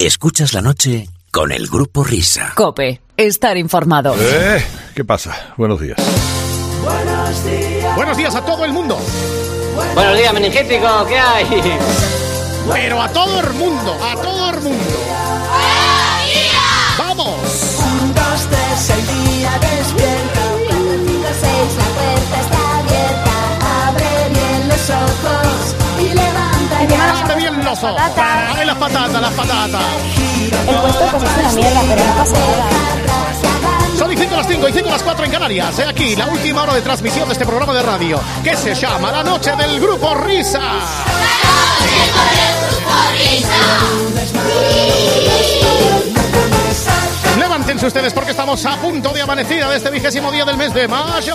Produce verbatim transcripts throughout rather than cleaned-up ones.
Escuchas la noche con el Grupo Risa. COPE. Estar informado. Eh, ¿Qué pasa? Buenos días. Buenos días. Buenos días a todo el mundo. Buenos días, meningético. ¿Qué hay? Pero a todo el mundo, a todo el mundo. ¡Vamos! Un, dos, tres, el día despierta. Cuatro, cinco, seis, la puerta está abierta. Abre bien los ojos y levanta ya. ¡Abre bien los ojos! ¡Abre las patatas, las patatas! El puesto pues es una mierda, pero no pasa nada. Son y cinco las cinco y cinco las cuatro en Canarias. He aquí la última hora de transmisión de este programa de radio, que se llama La Noche del Grupo Risa. ¡La Noche con el Grupo Risa! Levántense ustedes porque estamos a punto de amanecida de este vigésimo día del mes de mayo.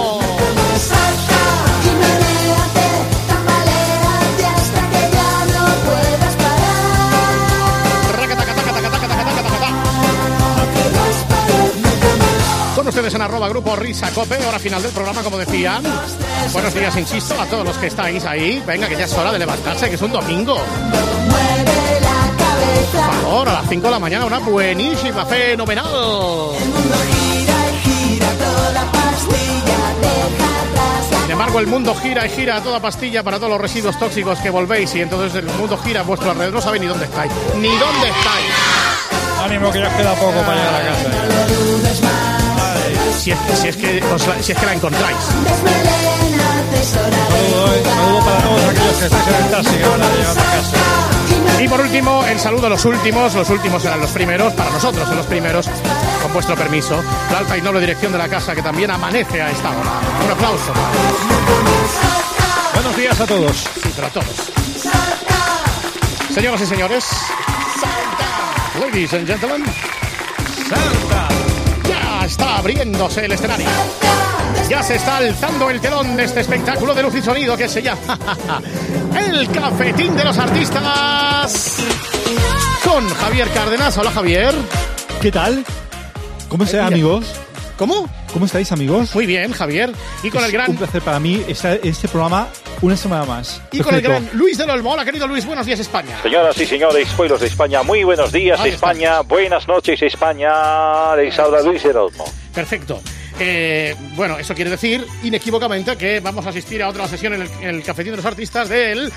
Con ustedes en arroba Grupo Risa Cope, hora final del programa, como decían. Buenos días, insisto, a todos los que estáis ahí. Venga, que ya es hora de levantarse, que es un domingo. Por favor, a las cinco de la mañana, una buenísima, fenomenal. Sin embargo, el mundo gira y gira a toda pastilla para todos los residuos tóxicos que volvéis, y entonces el mundo gira a vuestro alrededor. No sabéis ni dónde estáis, ni dónde estáis. Ánimo, que ya os queda poco para llegar a casa. Si es, si, es que os la, si es que la encontráis. Saludo, eh. Saludo para todos aquellos que estáis en el taxi que van a llegar a casa. Y por último, el saludo a los últimos. Los últimos serán los primeros, para nosotros son los primeros, con vuestro permiso. La alta y noble dirección de la casa, que también amanece a esta hora. Un aplauso. Buenos días a todos. Sí, pero a todos. Señoras y señores, Salta. Ladies and gentlemen, Salta. Ya está abriéndose el escenario. Ya se está alzando el telón de este espectáculo de luz y sonido que se llama El Cafetín de los Artistas, con Javier Cárdenas. Hola, Javier. ¿Qué tal? ¿Cómo estáis, amigos? ¿Cómo? ¿Cómo estáis, amigos? Muy bien, Javier. Y con es el gran... un placer para mí estar en este programa una semana más. Y Perfecto. Con el gran Luis del Olmo. Hola, querido Luis. Buenos días, España. Señoras y señores, pueblos de España, muy buenos días, Ahí España. Está. Buenas noches, España. Les habla Luis del Olmo. Perfecto. Eh, bueno, eso quiere decir inequívocamente que vamos a asistir a otra sesión en el, en el Cafetín de los Artistas del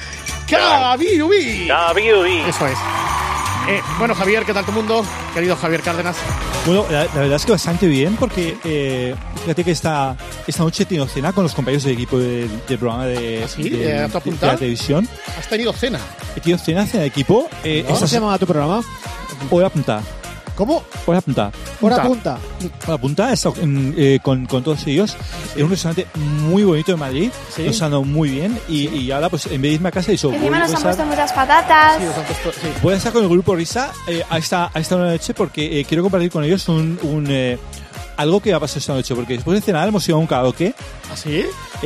Cabirubi. Cabirubi. Eso es. Eh, bueno, Javier, ¿qué tal tu mundo? Querido Javier Cárdenas. Bueno, la, la verdad es que bastante bien, porque eh, fíjate que esta, esta noche he tenido cena con los compañeros del equipo del, del programa de, ¿Ah, sí? de, de, de, de la televisión. ¿Has tenido cena? He tenido cena, cena de equipo. Eh, ¿Cómo se llama tu programa? Hora punta. ¿Cómo? Hora punta. Hora punta. Hora punta, he estado eh, con, con todos ellos sí. en un restaurante muy bonito de Madrid. ¿Sí? Nos han dado muy bien. Y, y ahora, pues, en vez de irme a casa, he dicho... Encima nos han estar, puesto muchas patatas. Sí, nos han puesto, sí. Voy a estar con el Grupo Risa eh, a esta a esta noche porque eh, quiero compartir con ellos un... un eh, algo que va a pasar esta noche, porque después de cenar hemos ido a un karaoke. ¿Ah, sí?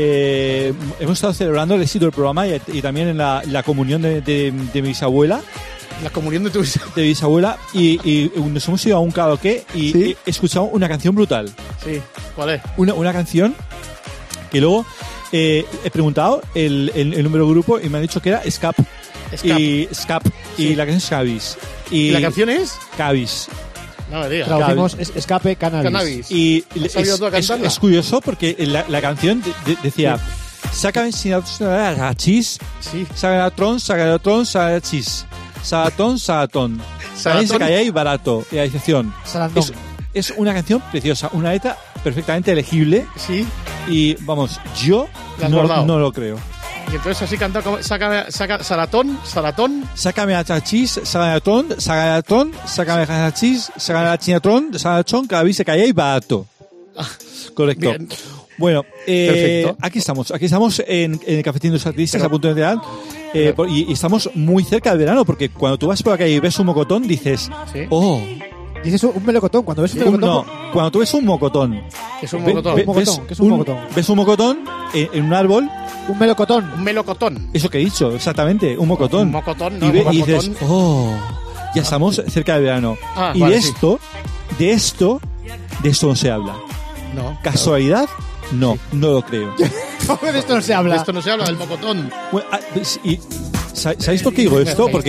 Eh, hemos estado celebrando el éxito del programa y, y también en la, la comunión de, de, de mi bisabuela. La comunión de tu bisabuela. De bisabuela. Y, y nos hemos ido a un karaoke y ¿Sí? he escuchado una canción brutal. Sí, ¿cuál es? Una, una canción que luego eh, he preguntado el, el, el número de grupo y me han dicho que era Scap. Scap. Y Scap. Sí. Y la canción es Cabis. Y, ¿Y la canción es? Cabis. No me digas. Traducimos es, escape cannabis. cannabis. Y es, es, es curioso porque la, la canción de, de, decía sí. Sácame sin chis, sí. Sácame tron, sácame tron, sácame chis. Salatón, salatón. Salatón. Se caía y barato. Y la edición. Es, es una canción preciosa, una letra perfectamente legible. Sí. Y vamos, yo no, no lo creo. Y entonces así canta como saca, saca, salatón, salatón. Sácame a chachis, sácame a tron, sácame a tron, sácame a chachis, sácame a chinatron, sácame a chon, cada vez se caía y barato. Ah, correcto. Bien. Bueno, eh, aquí estamos, aquí estamos en, en el Cafetín de los Artistas, Pero, a punto de entrar. Eh, y, y estamos muy cerca del verano, porque cuando tú vas por la calle y ves un mocotón, dices, ¿sí? Oh. Dices un melocotón, cuando ves un sí, melocotón. No, cuando tú ves un mocotón. ¿Qué es un mocotón? Ve, ¿Un mocotón? ¿Qué es un, un mocotón? Ves un mocotón en, en un árbol. Un melocotón. Un melocotón. Eso que he dicho, exactamente, un mocotón. Un mocotón, no, y, ve, un y dices, oh, ya estamos cerca del verano. Ah, y vale, de esto, sí. de esto, de esto no se habla. No. ¿Casualidad? No, sí. no lo creo. ¿Cómo de esto no se habla? De esto no se habla, del mocotón. Bueno, y, ¿sabéis por qué digo esto? Porque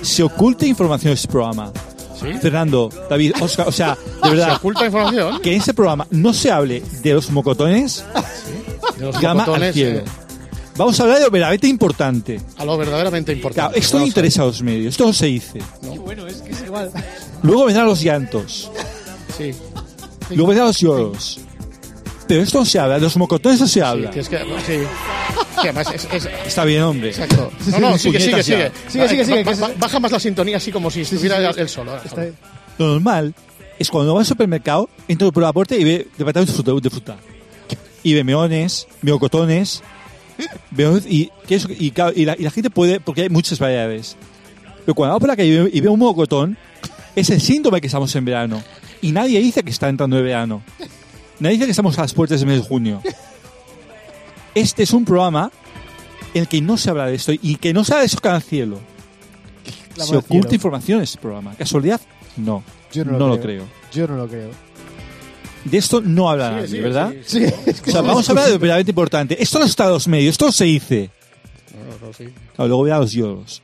se oculta información en este programa. ¿Sí? Fernando, David, Oscar, o sea, de verdad. ¿Se oculta información? Que en este programa no se hable de los mocotones, ¿Sí? De los llama mocotones, al cielo. eh, Vamos a hablar de lo verdaderamente importante. A lo verdaderamente importante. Claro, esto no interesa a los medios, esto no se dice. No. Bueno, es que es igual. Luego vendrán los llantos. Sí. Luego vendrán los lloros. Pero esto no se habla, de los mocotones no se habla. Sí, es que, sí. Sí, además es, es- Está bien, hombre. Exacto. No, no, sigue, sigue, Puñetas sigue. ya. Sigue, sigue, sigue, Ba- que ba- es- Baja más la sintonía así como si estuviera sí, sí. él solo. Está bien. Lo normal es cuando va al supermercado, entra por la puerta y ve departamentos de fruta, de fruta. Y ve meones, melocotones, veo- y, que eso- y, claro, y la, y la gente puede, porque hay muchas variedades. Pero cuando va por la calle y ve, y ve un melocotón, es el síntoma de que estamos en verano. Y nadie dice que está entrando el verano. Nadie dice que estamos a las puertas del mes de junio. Este es un programa en el que no se habla de esto y que no se habla de eso cada cielo. La Se mano al oculta cielo. información en este programa. ¿Casualidad? No. Yo no, no lo, lo creo. creo. Yo no lo creo. De esto no habla Sigue, nadie, sigue, ¿verdad? sigue, Sí, sigue. es que O sea, es vamos a hablar de lo exclusivo. verdaderamente importante. Esto no está en los medios, esto no se dice. No, no, sí. Claro, luego verá los lloros.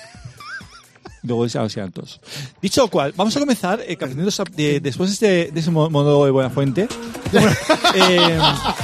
Luego verá los llantos. Dicho lo cual, vamos a comenzar eh, aprendiendo esa- de- después de, este, de ese mo- monólogo de Buenafuente. Bueno, eh,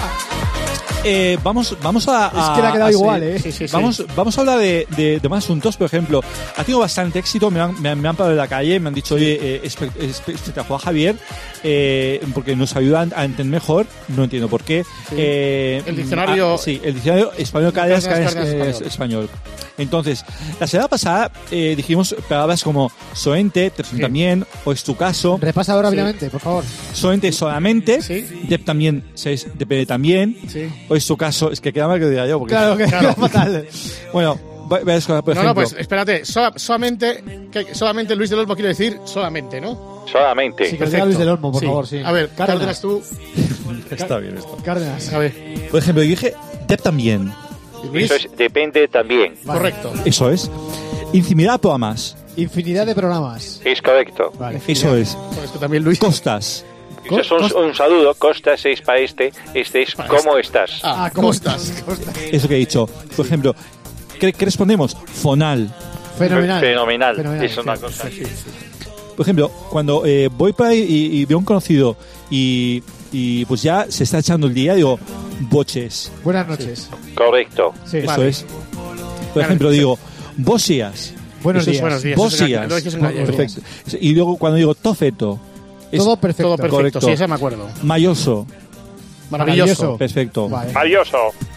eh, vamos, vamos a, Es que le ha a- quedado a- igual, sí, ¿eh? Sí, sí, sí. Vamos, vamos a hablar de, de- de más asuntos. Por ejemplo, ha tenido bastante éxito. Me han, me han, me han parado en la calle, me han dicho, oye, eh, espe- espe- espectacular, Javier, eh, porque nos ayudan a entender mejor. No entiendo por qué. Eh, El diccionario- ah, sí, el diccionario español Cárdenas, Cárdenas, Cárdenas, Cárdenas, eh, español. Entonces, la semana pasada eh, dijimos palabras como soente, te- Sí. también, o es tu caso. Repasa ahora rápidamente, por favor. Soente solamente, Sí. dep también, se es- depende también, Sí. o es tu caso, es que queda mal que lo diga yo. Porque, Claro, que Claro. queda fatal. Bueno, va- varias cosas, por No, ejemplo. no, pues espérate. sola- solamente, que, solamente Luis del Olmo quiere decir solamente, ¿no? Solamente. Sí, que lo diga Luis del Olmo, por favor, sí. A ver, Cárdenas. Cárdenas, tú. Está bien esto. Cárdenas. A ver, Por ejemplo, yo dije dep también, Luis. Eso es, depende también. Correcto. eso es. Infinidad de programas, Infinidad de programas. Es correcto. Vale. eso es. Pues esto también, Luis. Costas, Eso es un, un saludo. Costa seis para este. Este es ¿cómo estás? Ah, Ah, ¿cómo costas. estás? eso que he dicho. Por ejemplo, ¿qué, qué respondemos? Fonal. Fenomenal. Fenomenal. Fenomenal, Es una sí. cosa. Por ejemplo, cuando eh, voy por ahí y, y veo a un conocido y, y pues ya se está echando el día, digo, boches. Buenas noches. Correcto. Sí. Eso Vale. es. Por ejemplo, digo, bosías. Buenos Eso es días. Buenos días. eso es en Bosías. gallego, lo dices en gallego. Perfecto. Y luego cuando digo tofeto, es Todo perfecto. Todo perfecto. Correcto. Sí, ese me acuerdo. mayoso. Maravilloso. Perfecto. Vale. Maravilloso.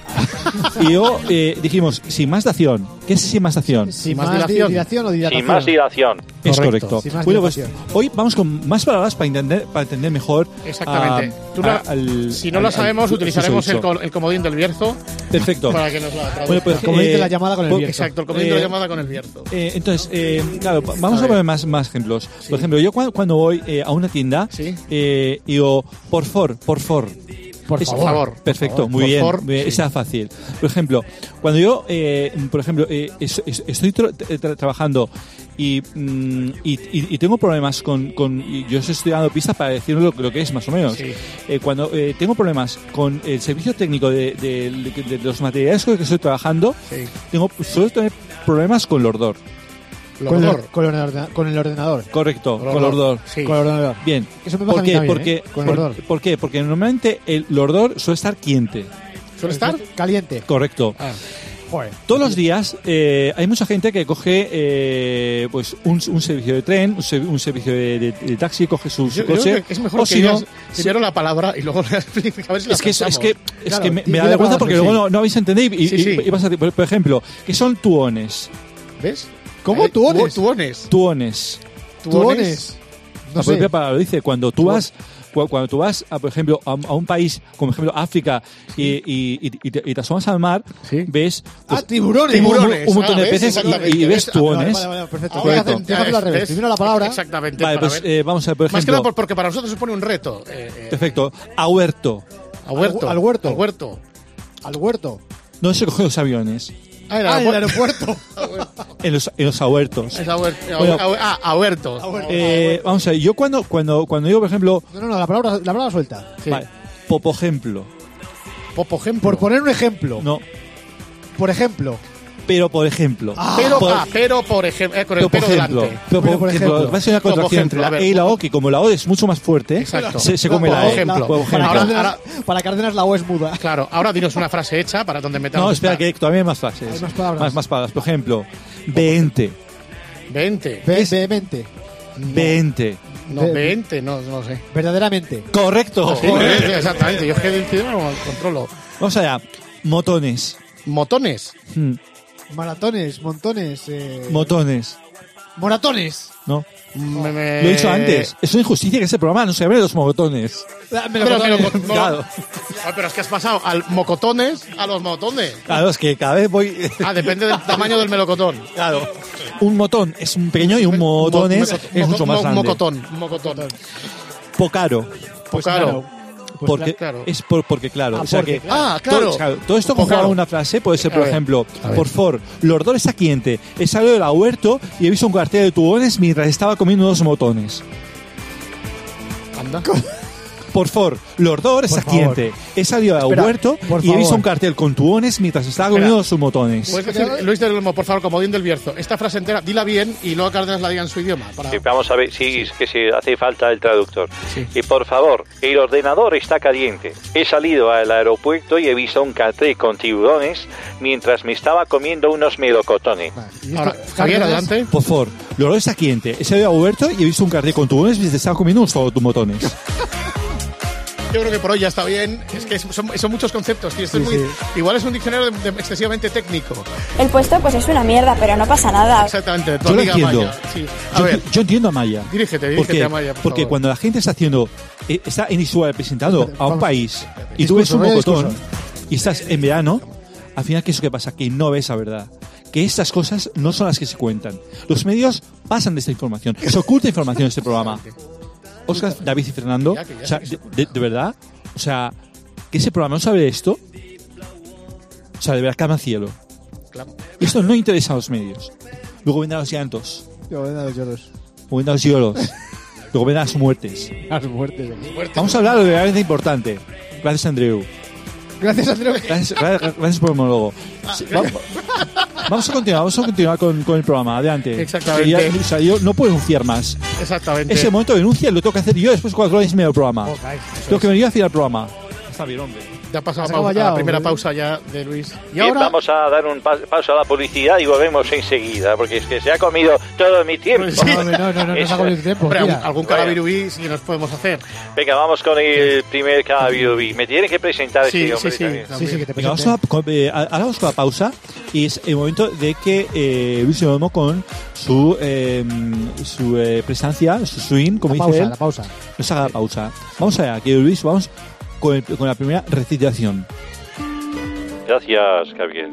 Y luego eh, dijimos, sin más dación. ¿Qué es sin más dación? Sin más más dilación. dilación o dilatación. Sin más dilación. Es Correcto. correcto. Sin más Bueno, pues dilatación. hoy vamos con más palabras para entender, para entender mejor. Exactamente. a- Tú la- a- al- si no al- lo al- sabemos, al- utilizaremos el, susodicho. co- el comodín del Bierzo Perfecto. para que nos la traduzca. Bueno, pues, Como dice eh, la llamada con el por- Bierzo. Exacto, el comodín de Eh, la llamada con el Bierzo. Eh, entonces, eh, claro, pa- vamos A a, ver. poner más, más ejemplos. Por ejemplo, yo cuando, cuando voy eh, a una tienda, Sí. eh, digo, por favor, por favor. Por Es- favor. favor. Perfecto, Por muy favor. bien. Por muy bien, sí. esa fácil. Por ejemplo, cuando yo, eh, por ejemplo, eh, es- es- estoy tra- tra- trabajando y, mm, y, y- y tengo problemas con, con y yo os estoy dando pistas para decir lo, lo que es más o menos. Sí. Eh, cuando eh, tengo problemas con el servicio técnico de, de- de- de los materiales con los que estoy trabajando, Sí. tengo suelo tener problemas con el ordor. Con el, Lordor. con, el ordena- con el ordenador. Correcto, Lordor. con el ordor. Sí. Con el ordenador. Bien. Eso me pasa ¿Por a mí qué? también, Porque, ¿eh? Con el por, ordor. ¿Por qué? Porque normalmente el ordor suele estar caliente. ¿Suele estar? Caliente. Correcto. Ah. Joder. Todos los días eh, hay mucha gente que coge eh, pues un, un servicio de tren, un, ser- un servicio de, de- de taxi, coge su, su Yo, yo coche. creo que es mejor o que si no, digas primero la palabra y luego la expliques. A ver si la es que, es, es pensamos. que, es Claro, que me, y me da yo vergüenza de porque acuerdo, luego sí. no, no habéis entendido y, y- Sí, sí. y vas a decir, por, por ejemplo, ¿qué son tuones? ¿Ves? ¿Cómo? Eh, ¿Tuones? Tuones. Tuones. Tuones. No La sé. propia palabra lo dice. Cuando tú vas, cu- cuando tú vas a, por ejemplo, a, a un país, como por ejemplo África, y, y, y- y te, y te asomas al mar, Sí. ves pues, Ah, tiburones. un, un- Tiburones. un montón Ah, de ¿ves? peces y- Exactamente. y, ves ¿Ves? tuones. Vale, vale, vale, perfecto. Ahora Déjate- hacen- déjatelo al revés. ¿ves? Primero la palabra. Exactamente. Vale, para pues ver. eh, vamos a ver, por Más que ejemplo. nada por- porque para nosotros supone un reto. Eh, eh, Perfecto. A huerto. a huerto. Al huerto. Al huerto. Al huerto. No se cogen los aviones. Ah, el Ah, en el aeropuerto. aeropuerto. En los, en los ahuertos. Es a huerto. a- Bueno. a- Ah, a huerto. Eh, vamos a ver, yo cuando, cuando, cuando digo, por ejemplo, No, no, no, la palabra, la palabra suelta. Sí. vale, popo ejemplo. Popo ejemplo. Por poner un ejemplo. No, Por ejemplo. Pero, por ejemplo... Pero, por, ah, pero por ejemplo... Eh, con el pero, por pero ejemplo, delante. pero, por, Pero, por ejemplo, ejemplo. va a ser una Como contracción ejemplo, entre a la ver. E y la O, que como la O es mucho más fuerte, Exacto. se, se come Por la E. ejemplo. Por Para, ejemplo. Ahora- Cárdenas, ahora- para Cárdenas la O es muda. Claro, ahora dinos una frase hecha para donde metamos... No, espera, esta. que todavía hay más frases. Hay más palabras. Más, más palabras. Por ejemplo, veinte. veinte. Ve- Es- vehemente. veinte. No, Ve- veinte, no, no sé. Verdaderamente. Correcto. Sí, sí, exactamente. Yo es que el idioma no lo controlo. Vamos allá. Motones. Motones. Hmm. Maratones, montones. Eh... Motones. Moratones. ¿No? Me- me- Lo he dicho antes. Es una injusticia que ese programa no se llame los motones. Ah, Pero, pero, no, Claro. Ah, pero es que has pasado al mocotones a los motones. Claro, es que cada vez voy... Ah, depende del tamaño del melocotón. Claro. Un motón es un pequeño y un motón es, Mo- es mucho mo- más grande. Mocotón, mocotón. Pocaro. Pues claro. Pues porque claro. es por, porque claro, Ah, o sea porque, que claro. Ah, claro. Todo, claro, todo esto Pues conjugado claro. en una frase puede ser, A por ver, ejemplo, a ver. por favor, los dolores aquí ente, he salido del huerto y he visto un cartel de tubones mientras estaba comiendo unos motones. Anda. Por favor, los dolores Por aquí favor. ente, he salido del Espera, huerto por y he visto favor. un cartel con tubones mientras estaba comiendo sus motones. Puedes decir, Luis del Olmo, por favor, como bien del Bierzo. Esta frase entera, dila bien y luego Cárdenas la diga en su idioma. Para... Sí, vamos a ver, sí, es que sí, hace falta el traductor. Sí. Y por favor, el ordenador está caliente. He salido al aeropuerto y he visto un cartel con tiburones mientras me estaba comiendo unos melocotones. Y esto- Ahora, Javier, Cárdenas- adelante. Por favor, los dolores aquí ente, he salido del huerto y he visto un cartel con tubones mientras estaba comiendo unos motones. Yo creo que por hoy ya está bien. Es que son, son muchos conceptos, tío. Esto es Sí, muy, sí. igual es un diccionario de- de- excesivamente técnico. El puesto pues es una mierda, pero no pasa nada. Exactamente. Tu Yo lo amiga entiendo. Maya. Sí. A Yo, ver, yo entiendo a Maya. dirígete, ¿Por dirígete qué? a Maya, por Porque favor. cuando la gente está haciendo, eh, está en Isual presentando a un Vamos. país y tú ves Discurso, un vaya mocotón discurso. y estás en verano, al final, ¿qué es lo que pasa? Que no ves la verdad. Que estas cosas no son las que se cuentan. Los medios pasan de esta información. Se oculta información en este programa. Oscar, David y Fernando, Ya, que ya o sea, sé que de, de- de verdad, o sea, que ese programa no sabe esto, o sea, de verdad, cama al cielo. claro. Y esto no interesa a los medios. Luego vendrán los llantos, Yo, ven a los lloros. luego vendrán los lloros, luego vendrán las muertes. Las muertes. Vamos a hablar de lo verdaderamente importante. Gracias, Andreu. Gracias, Andreu. Gracias, gracias, gracias por el monólogo. Sí, va- va- vamos a continuar, vamos a continuar con, con el programa. Adelante. Exactamente. Que ya- o sea, yo no puedo denunciar más. Exactamente. Ese momento de denuncia lo tengo que hacer yo después cuando es medio programa. Oh, cae. Tengo que venir a hacer el programa. Está bien, hombre. Ya ha pasado ¿Has a, pausa- acabado ya, a la primera o qué? pausa ya de Luis. Y Bien, ahora... vamos a dar un pa- paso a la publicidad y volvemos enseguida, porque es que se ha comido todo mi tiempo. Pues sí. No, no, no, no, no, Eso. se ha comido tiempo. Hombre, Mira. algún, algún Vaya. calavirubí sí nos podemos hacer. Venga, vamos con el primer Calavirubí. Me tiene que presentar Sí, este hombre sí, sí. también. Sí, sí, que te Venga, vamos presente. a, con- eh, ahora vamos con la pausa y es el momento de que eh, Luis Olmo con su eh, su eh, presencia, su swing, como La dice pausa, él, la pausa. nos haga la pausa. Vamos allá, querido Luis, vamos con, el- con la primera recitación. Gracias, Javier.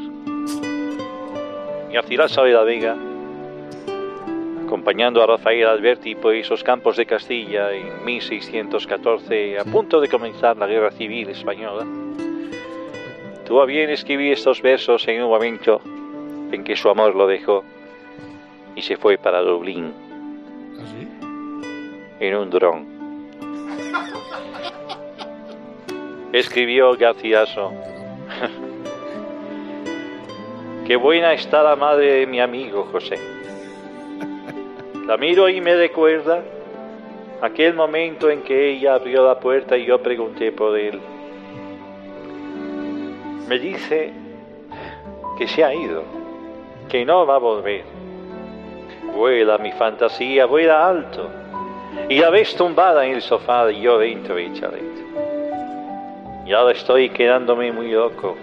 Garcilaso de la Vega, acompañando a Rafael Alberti por esos campos de Castilla en mil seiscientos catorce, a punto de comenzar la Guerra Civil Española, tuvo a bien escribir estos versos en un momento en que su amor lo dejó y se fue para Dublín en un dron. Escribió Garcilaso: qué buena está la madre de mi amigo José. La miro y me recuerda aquel momento en que ella abrió la puerta y yo pregunté por él. Me dice que se ha ido, que no va a volver. Vuela mi fantasía, vuela alto, y la ves tumbada en el sofá y yo dentro de chalet. Y ahora estoy quedándome muy loco.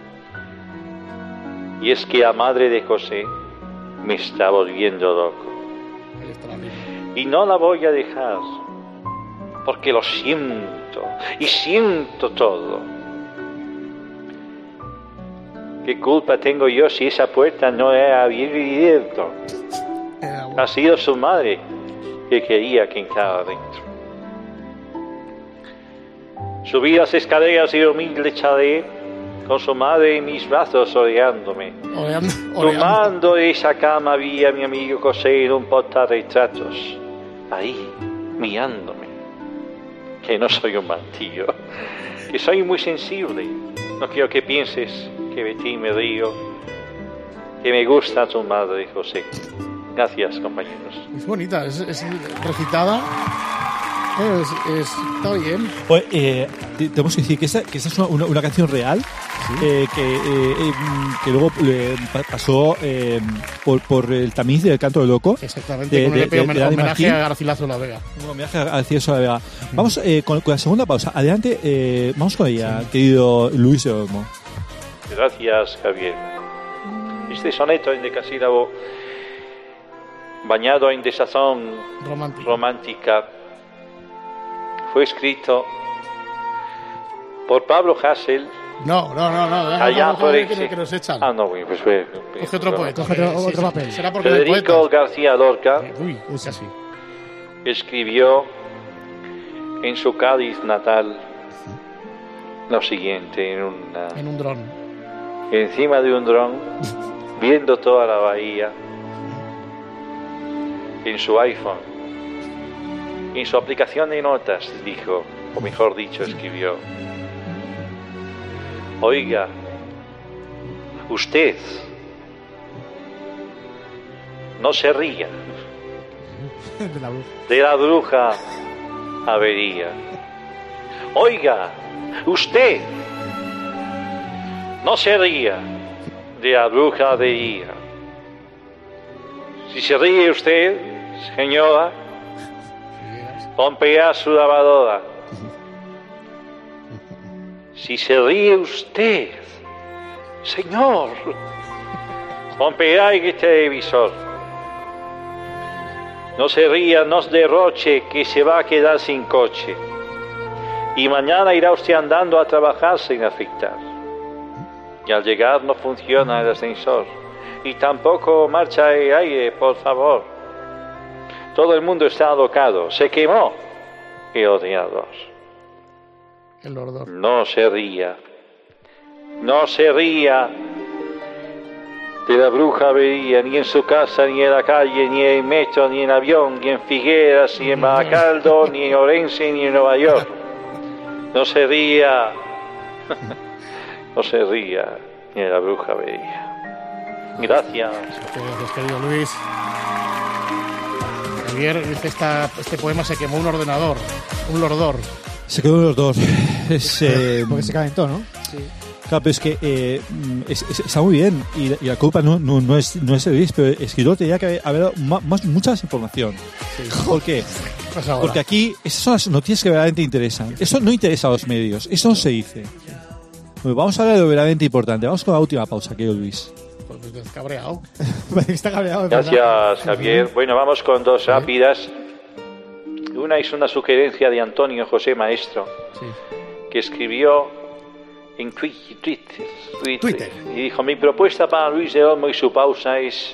Y es que la madre de José me está volviendo loco. Y no la voy a dejar, porque lo siento, y siento todo. ¿Qué culpa tengo yo si esa puerta no era abierta? Ha sido su madre que quería que entrara dentro. Subí las escaleras y humilde chalet, con su madre en mis brazos oreándome. Oreando, oreando. Tomando esa cama había mi amigo José en un portarretratos, ahí, mirándome. Que no soy un mal tío, que soy muy sensible. No quiero que pienses que de ti me río. que me gusta tu madre, José. Gracias, compañeros. Es bonita, es, es recitada. Eh, Es, es, está bien. Oye, eh, te- tenemos que decir que esta, que esta es una, una, una canción real eh, que, eh, eh, que luego eh, pa- pasó eh, por, por el tamiz del Canto del Loco. Exactamente, de- con un de- E P homen- de Dani homenaje Martín. a Garcilaso La Vega. Un homenaje a Garcilaso de la Vega. Vamos eh, con, con la segunda pausa. Adelante, eh, vamos con ella, querido Luis de Olmo. Gracias, Javier. Este soneto en decasílabo, bañado en desazón Romántica. romántica, fue escrito por Pablo Hasél. No, no, no, no. deja- Allá vamos a por ver ex- que, que nos echan. Ah, no, bueno, pues fue. Coge otro poeta. Coge otro- Sí, sí, otro sí. papel. Será porque no hay Federico poetas. García Lorca Uy, uy, casi. escribió en su Cádiz natal lo siguiente, en una, En un dron. encima de un dron, viendo toda la bahía, en su iPhone, en su aplicación de notas, dijo, o mejor dicho, escribió: oiga, usted, no se ría De la bruja. de la bruja avería. Oiga, usted, no se ría de la bruja avería. Si se ríe usted, señora, romperá su lavadora. Si se ríe usted, señor, romperá el televisor. No se ría, no se derroche, que se va a quedar sin coche. Y mañana irá usted andando a trabajar sin afectar. Y al llegar no funciona el ascensor. Y tampoco marcha el aire, por favor. Todo el mundo está alocado. Se quemó el ordenador. El ordor. No se ría. No se ría de la bruja avería, ni en su casa, ni en la calle, ni en metro, ni en avión, ni en Figueras, ni en Baracaldo, ni en Orense, ni en Nueva York. No se ría. No se ría ni de la bruja avería. Gracias. Gracias, querido Luis. Javier dice: esta, este poema se quemó un ordenador. Un lordor. Se quedó los dos. Es, eh, Porque se calentó, ¿no? Sí. Claro, pero es que eh, es- es- está muy bien y, la- y la culpa no, no, no es, no es el Luis, pero el escritor tenía que haber ma- más, mucha más información. ¿Por qué? Pues ahora. Porque aquí esas son las noticias que verdaderamente interesan. Eso no interesa a los medios, eso no se dice. Bueno, vamos a hablar de lo verdaderamente importante. Vamos con la última pausa, querido Luis. Pues me he cabreado. Está cabreado. es verdad. Gracias, Javier. Bueno, vamos con dos rápidas. Una es una sugerencia de Antonio José Maestro, Sí. que escribió en Twi- Twitter, Twitter, Twitter. y dijo: mi propuesta para Luis de Olmo y su pausa es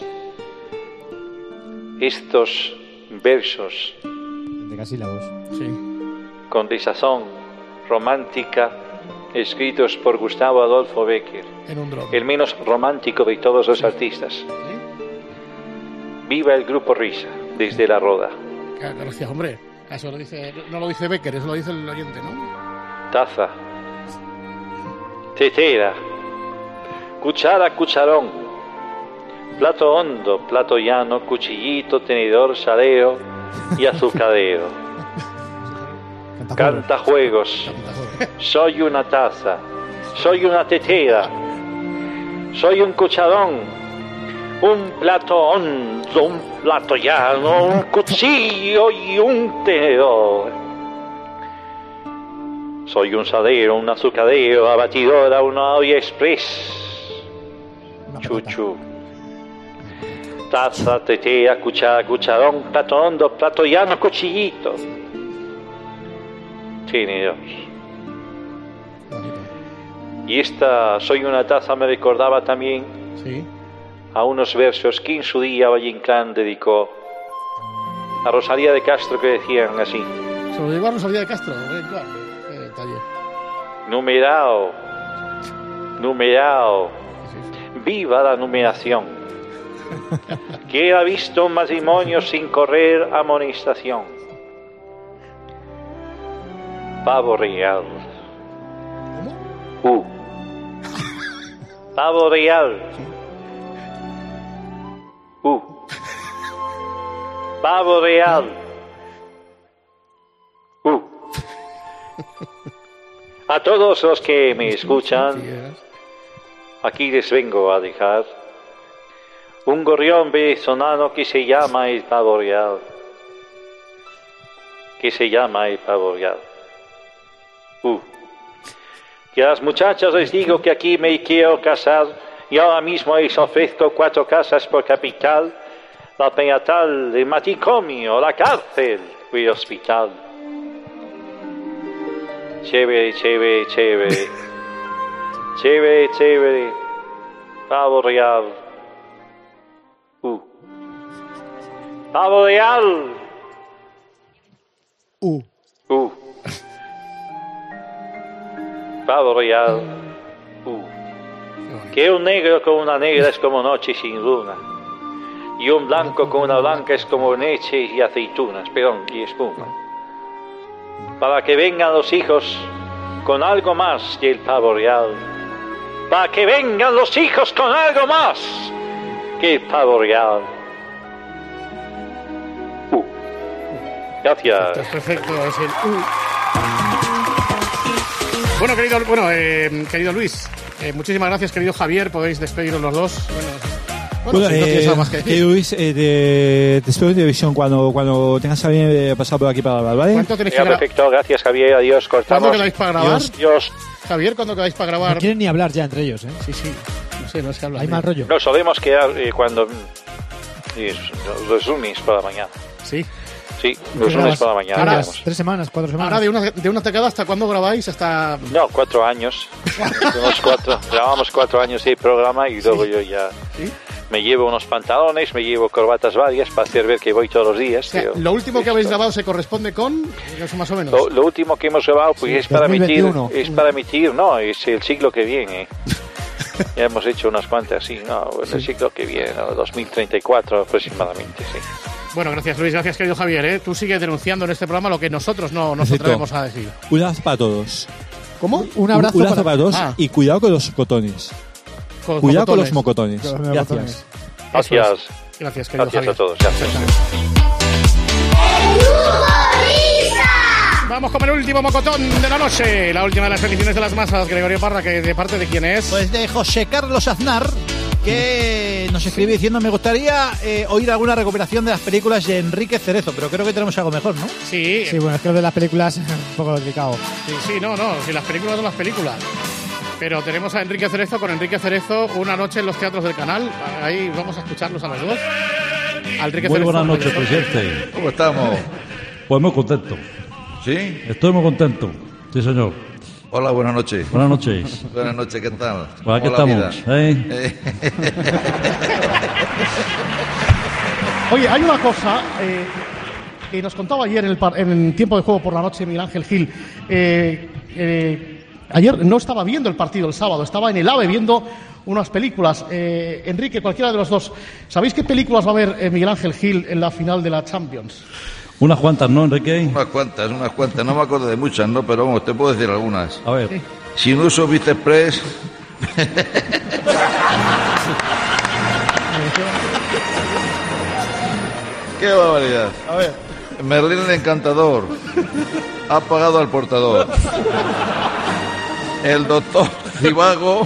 estos versos De casílabos. Sí. con desazón romántica escritos por Gustavo Adolfo Becker, En un dron. el menos romántico de todos los artistas. Viva el grupo Risa desde la Roda. Gracias, hombre. Eso lo dice, no lo dice Becker, eso lo dice el oyente, ¿no? Taza, tetera, cuchara, cucharón, plato hondo, plato llano, cuchillito, tenedor, salero y azucadero. Cantajuegos, soy una taza, soy una tetera, soy un cucharón, un plato hondo, un plato llano, un cuchillo y un tenedor. Soy un salero, un azucadero, abatidora, una olla express. Chuchu. Taza, tetera, cuchara, cucharón, plato hondo, plato llano, cuchillito. Tenedor. Y esta Soy una taza me recordaba también Sí. a unos versos que en su día Valle Inclán dedicó a Rosalía de Castro, que decían así: Se lo llevó a Rosalía de Castro, ¿eh? Claro. Qué detalle. numerao, numerao, viva la numeración, que ha visto un matrimonio sin correr amonestación. Pavo real. Uh. Pavo real. Uh. Pavo real. Uh. A todos los que me escuchan, aquí les vengo a dejar un gorrión venezolano que se llama el pavo real. Que se llama el pavo real. Uh. Que a las muchachas les digo que aquí me quiero casar y ahora mismo les ofrezco cuatro casas por capital, la peatal, el manicomio, la cárcel y el hospital. Chévere, chévere, chévere. Chévere, chévere. Pavo real. Uh. Pavo real. Uh. Uh. Pavo real. Uh. Que un negro con una negra es como noche sin luna. Y un blanco con una blanca es como leche y aceitunas, perdón, y espuma. Para que vengan los hijos con algo más que el pavo real. Para que vengan los hijos con algo más que el pavo real. Uh. Gracias. Esto es perfecto, es el uh. Bueno, querido, bueno, eh, querido Luis, eh, muchísimas gracias, querido Javier, podéis despediros los dos. Bueno, bueno, Bueno, si no eh, tienes nada más que decir. que Luis, eh, te, te espero en televisión cuando, cuando tengas a bien eh, pasar por aquí para hablar, ¿vale? ¿Cuánto tenéis que Venga, grabar? perfecto, gracias Javier, adiós, cortamos. ¿Cuándo quedáis para grabar? Dios, Dios. Javier, ¿cuándo quedáis para grabar? No quieren ni hablar ya entre ellos, ¿eh? Sí, sí, no sé, no sé hablar. Hay mal rollo. Nos solemos quedar eh, cuando... eh, los resúmenes para la mañana. Sí. Sí, resúmenes para la mañana. Ahora, tenemos. tres semanas, cuatro semanas. Ahora, de una, de una tacada, ¿hasta cuándo grabáis? Hasta... No, cuatro años. Unos cuatro, grabamos cuatro años de programa y luego yo ya ¿Sí? me llevo unos pantalones, me llevo corbatas varias para hacer ver que voy todos los días. O sea, tío. lo último que habéis grabado se corresponde con... Eso más o menos. Lo, lo último que hemos grabado pues Sí, es para dos mil emitir, veintiuno. es para emitir, no, es el siglo que viene. Ya hemos hecho unas cuantas, sí, no, sí. El siglo que viene, ¿no? dos mil treinta y cuatro aproximadamente, sí. Bueno, gracias Luis, gracias querido Javier, ¿eh? Tú sigues denunciando en este programa lo que nosotros no nos Perfecto. atrevemos a decir. Un abrazo para todos. ¿Cómo? Un abrazo, un abrazo para... para todos Ah. y cuidado con los cotones. Con los Cuidado con mocotones. los mocotones. Con los Gracias. mocotones. Gracias. Eso es. Gracias, querido Gracias Javier. a todos, gracias. Vamos con el último mocotón de la noche. La última de las peticiones de las masas. Gregorio Parra, que ¿de parte de quién es? Pues de José Carlos Aznar, que nos escribe diciendo: me gustaría eh, oír alguna recuperación de las películas de Enrique Cerezo, pero creo que tenemos algo mejor, ¿no? Sí, Sí, bueno, es que lo de las películas es un poco delicado. sí, sí, no, no. Si las películas son las películas. Pero tenemos a Enrique Cerezo con Enrique Cerezo una noche en los teatros del canal. Ahí vamos a escucharlos a los dos. A Enrique Muy Cerezo, buenas noches, director. presidente. ¿Cómo estamos? Pues muy contento. ¿Sí? Estoy muy contento. Sí, señor. Hola, buenas noches. Buenas noches. Buenas noches, ¿qué tal? Pues aquí ¿Cómo la estamos. vida? ¿eh? Eh, Oye, hay una cosa eh, que nos contaba ayer en el, par- en el tiempo de juego por la noche Miguel Ángel Gil. Eh, eh, ayer no estaba viendo el partido el sábado, estaba en el AVE viendo unas películas. Eh, Enrique, cualquiera de los dos, ¿sabéis qué películas va a ver eh, Miguel Ángel Gil en la final de la Champions? Unas cuantas, ¿no, Enrique? unas cuantas, unas cuantas. No me acuerdo de muchas, ¿no? Pero vamos, te puedo decir algunas. A ver. Si no uso Vicepress... ¡Qué barbaridad! A ver. Merlín el Encantador ha pagado al portador. El doctor Zivago...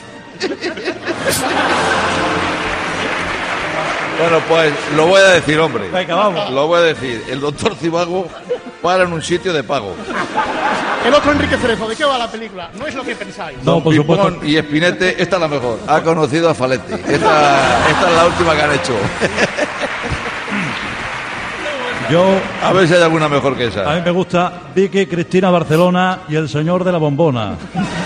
Bueno, pues lo voy a decir, hombre. Venga, vamos. Lo voy a decir. El doctor Zivago para en un sitio de pago. El otro Enrique Cerezo, ¿de qué va la película? No es lo que pensáis. No, Don por Pipón supuesto. y Espinete, esta es la mejor. Ha conocido a Faletti. Esta, esta es la última que han hecho. Yo, A ver si hay alguna mejor que a esa. mí me gusta Vicky, Cristina, Barcelona y el señor de la bombona.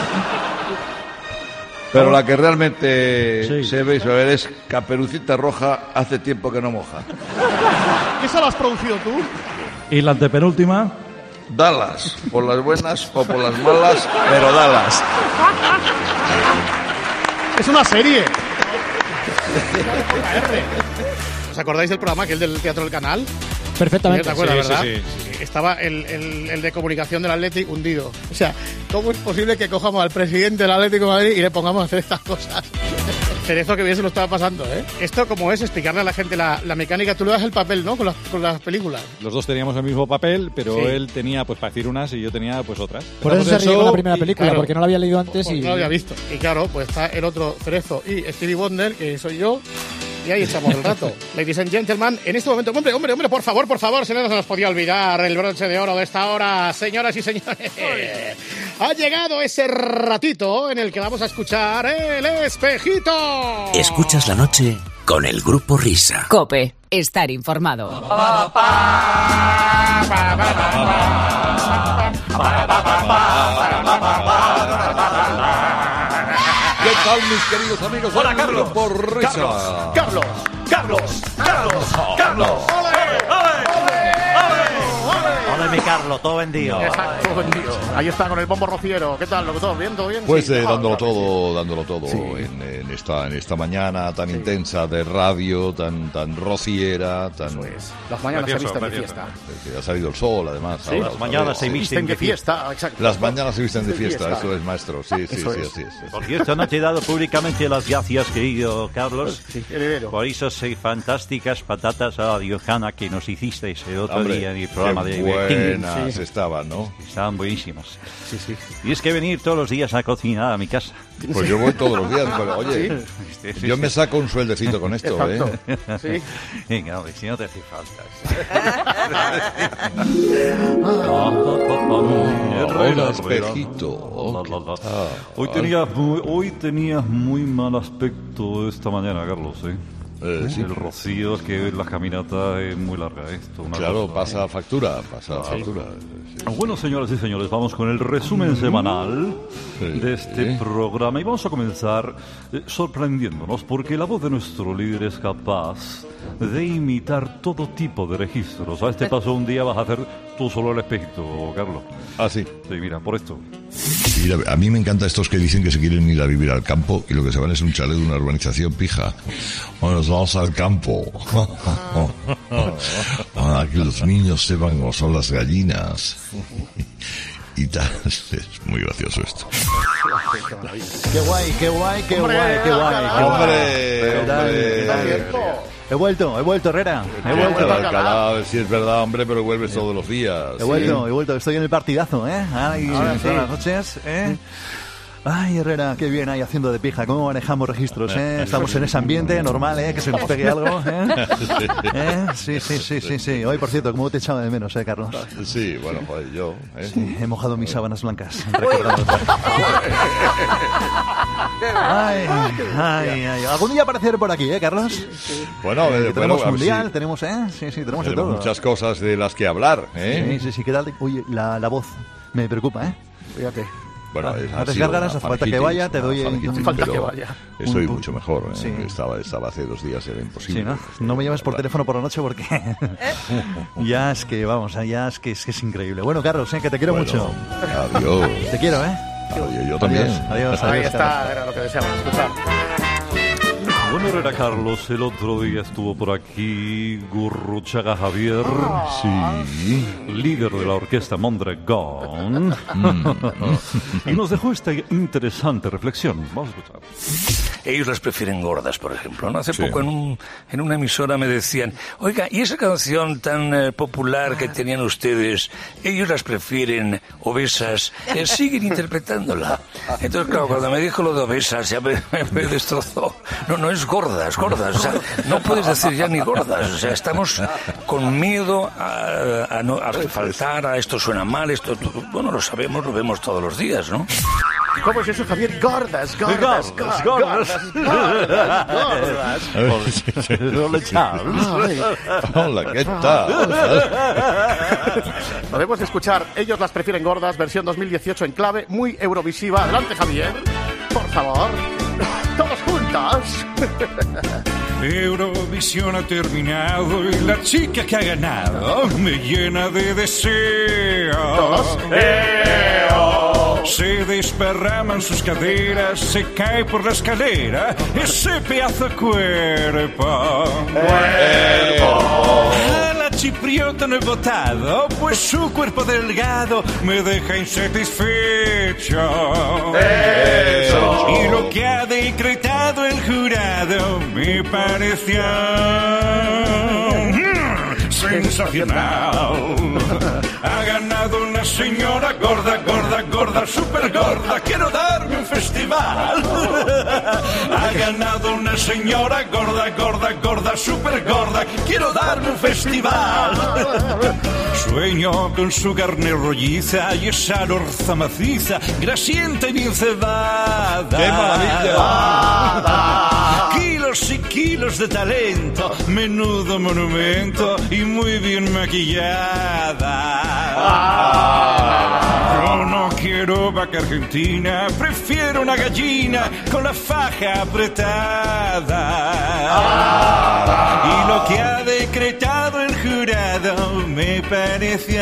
Pero la que realmente Sí. se ve y se ve es Caperucita Roja, hace tiempo que no moja. ¿Esa la has producido tú? Y la antepenúltima, Dallas, por las buenas o por las malas, pero Dallas. Es una serie. ¿Os acordáis del programa, aquel del Teatro del Canal? Perfectamente. ¿Te acuerdas, Sí, verdad? sí, Sí, estaba el, el, el de comunicación del Atlético hundido. O sea, ¿cómo es posible que cojamos al presidente del Atlético de Madrid y le pongamos a hacer estas cosas? Cerezo que bien se lo estaba pasando, ¿eh? Esto como es explicarle a la gente la, la mecánica. Tú le das el papel, ¿no? Con las, con las películas. Los dos teníamos el mismo papel, pero Sí. él tenía, pues, para decir unas y yo tenía, pues, otras. Por eso Entonces, se rió con la primera y película, claro, porque no la había leído antes Pues y... no lo había visto. Y claro, pues está el otro Cerezo y Stevie Wonder, que soy yo. Y ahí echamos el rato. Ladies and gentlemen, en este momento, hombre, hombre, hombre, por favor, por favor, se nos podía olvidar el broche de oro de esta hora, señoras y señores. Ha llegado ese ratito en el que vamos a escuchar El Espejito. Escuchas la noche con el Grupo Risa. Cope, estar informado. ¿Qué tal, mis queridos amigos? Hola, Carlos. Por Risa. Carlos, Carlos, Carlos, Carlos, Carlos. Hola, mi Carlos, todo vendido. Exacto, vendido. Ahí está con el bombo rociero. ¿Qué tal, locutor? ¿Bien? ¿Todo bien? Pues Sí. eh, Ah, dándolo claro, todo, dándolo todo Sí. en, en esta en esta mañana tan intensa de radio, tan tan rociera, tan Eso es. Las mañanas se Gracioso, visten de gracioso. fiesta. que ha salido el sol, además. Sí, ahora, las mañanas otra se vez. visten de fiesta, exacto. Las mañanas se visten de fiesta, fiesta. eso es, maestro. Sí, sí, Eso sí, es. así es. sí, sí. Por cierto, no te he dado públicamente las gracias, querido Carlos, Sí, heredero. por esas eh, fantásticas patatas a la diojana que nos hiciste ese otro Hombre, día en el programa qué de buenas Sí. estaban, ¿no? Estaban buenísimas. Sí, sí. Tienes que venir todos los días a cocinar a mi casa. Pues yo voy todos los días, pero oye, Sí, sí, yo sí. me saco un sueldecito con esto, Exacto. ¿eh? Sí. Venga, hombre, si no te hace falta. Hola, espejito. Ah, Hoy tenías muy, hoy tenías muy mal aspecto esta mañana, Carlos, ¿eh? Eh, sí. El rocío, es que la caminata es muy larga, ¿eh? Esto, una Claro, cosa- pasa factura, pasa factura. Bueno, señoras y señores, vamos con el resumen semanal Sí. de este programa y vamos a comenzar eh, sorprendiéndonos porque la voz de nuestro líder es capaz de imitar todo tipo de registros. A este paso un día vas a hacer tú solo el espejito, Carlos. Ah, sí. Sí, mira, por esto. Mira, a mí me encanta estos que dicen que se quieren ir a vivir al campo y lo que se van es un chalet de una urbanización pija. Bueno, nos vamos al campo. Para que los niños sepan cómo son las gallinas. Y tal. Es muy gracioso esto. Qué guay, qué guay, qué Hombre, guay, qué guay. qué guay. Hombre, ¿Qué tal? hombre. ¿Qué tal? He vuelto, he vuelto, Herrera. He He vuelto. vuelto al Alcalá, si es verdad, hombre, pero vuelves todos los días. He vuelto, he vuelto. Estoy en el partidazo, ¿eh? Ay, Ahora todas sí. las noches, ¿eh? Ay, Herrera, qué bien ahí haciendo de pija. ¿Cómo manejamos registros, eh? Estamos en ese ambiente normal, ¿eh? Que se nos pegue algo, ¿eh? ¿Eh? Sí, sí, sí, sí, sí. Hoy, por cierto, ¿cómo te echaba de menos, eh, Carlos? Sí, bueno, joder, yo. ¿eh? Sí, he mojado mis sábanas blancas. Recordándote. Ay, ay, ay. Algún día aparecer por aquí, ¿eh, Carlos? Bueno, Eh, eh, que bueno, tenemos a ver mundial, si- tenemos, ¿eh? Sí, sí, tenemos de tenemos todo. muchas cosas de las que hablar, ¿eh? Sí, sí, sí, ¿qué tal? Oye, la, la voz me preocupa, ¿eh? Fíjate. Bueno, es- ha Haces sido gárgaras, una hace falta que faringitis, vaya, te una doy... faringitis, falta pero que vaya. Estoy Un- mucho mejor, ¿eh? Sí. Estaba, estaba hace dos días, era imposible. Sí, ¿no? No me llames por teléfono por la noche porque ya es que, vamos, ya es que es, que es increíble. Bueno, Carlos, ¿eh? Que te quiero Bueno, mucho. Adiós. Te quiero, ¿eh? Adiós, yo también. Adiós, adiós, Ahí adiós, está, Carlos. era lo que deseamos escuchar. Bueno, Herrera Carlos, el otro día estuvo por aquí Gurruchaga Javier, Sí. líder de la orquesta Mondragón, y nos dejó esta interesante reflexión. Vamos a escuchar. Ellos las prefieren gordas, por ejemplo, ¿no? Hace Sí. poco en, un, en una emisora me decían, oiga, ¿y esa canción tan eh, popular que tenían ustedes, ellos las prefieren obesas? Eh, siguen interpretándola. Entonces, claro, cuando me dijo lo de obesas, ya me, me destrozó. No, no es gordas, gordas. O sea, no puedes decir ya ni gordas. O sea, estamos con miedo a, a, no, a faltar, a esto suena mal, esto... Bueno, lo sabemos, lo vemos todos los días, ¿no? ¿Cómo es eso, Javier? Gordas, gordas, Gordas, gordas, gordas, gordas. Hola, Charles. Ay, Hola, ¿qué tal? podemos escuchar Ellos las prefieren gordas, versión dos mil dieciocho en clave, muy eurovisiva. Adelante, Javier. Por favor. Todos juntos. Eurovisión ha terminado y la chica que ha ganado me llena de deseos. Todos. Se desparraman sus caderas, se cae por la escalera ese pedazo de cuerpo. A la chipriota no he votado, pues su cuerpo delgado me deja insatisfecho. Y lo que ha decretado el jurado me pareció mm, sensacional. Ha ganado una señora gorda, gorda, gorda, super gorda. Quiero darme un festival. Ha ganado una señora gorda, gorda, gorda, super gorda. Quiero darme un festival. Sueño con su carne rolliza y esa lorza maciza, grasienta y bien cebada. ¡Qué maravilla! Kilos y kilos de talento, menudo monumento y muy bien maquillada. Yo no quiero vaca argentina, prefiero una gallina con la faja apretada. Y lo que ha decretado el jurado me pareció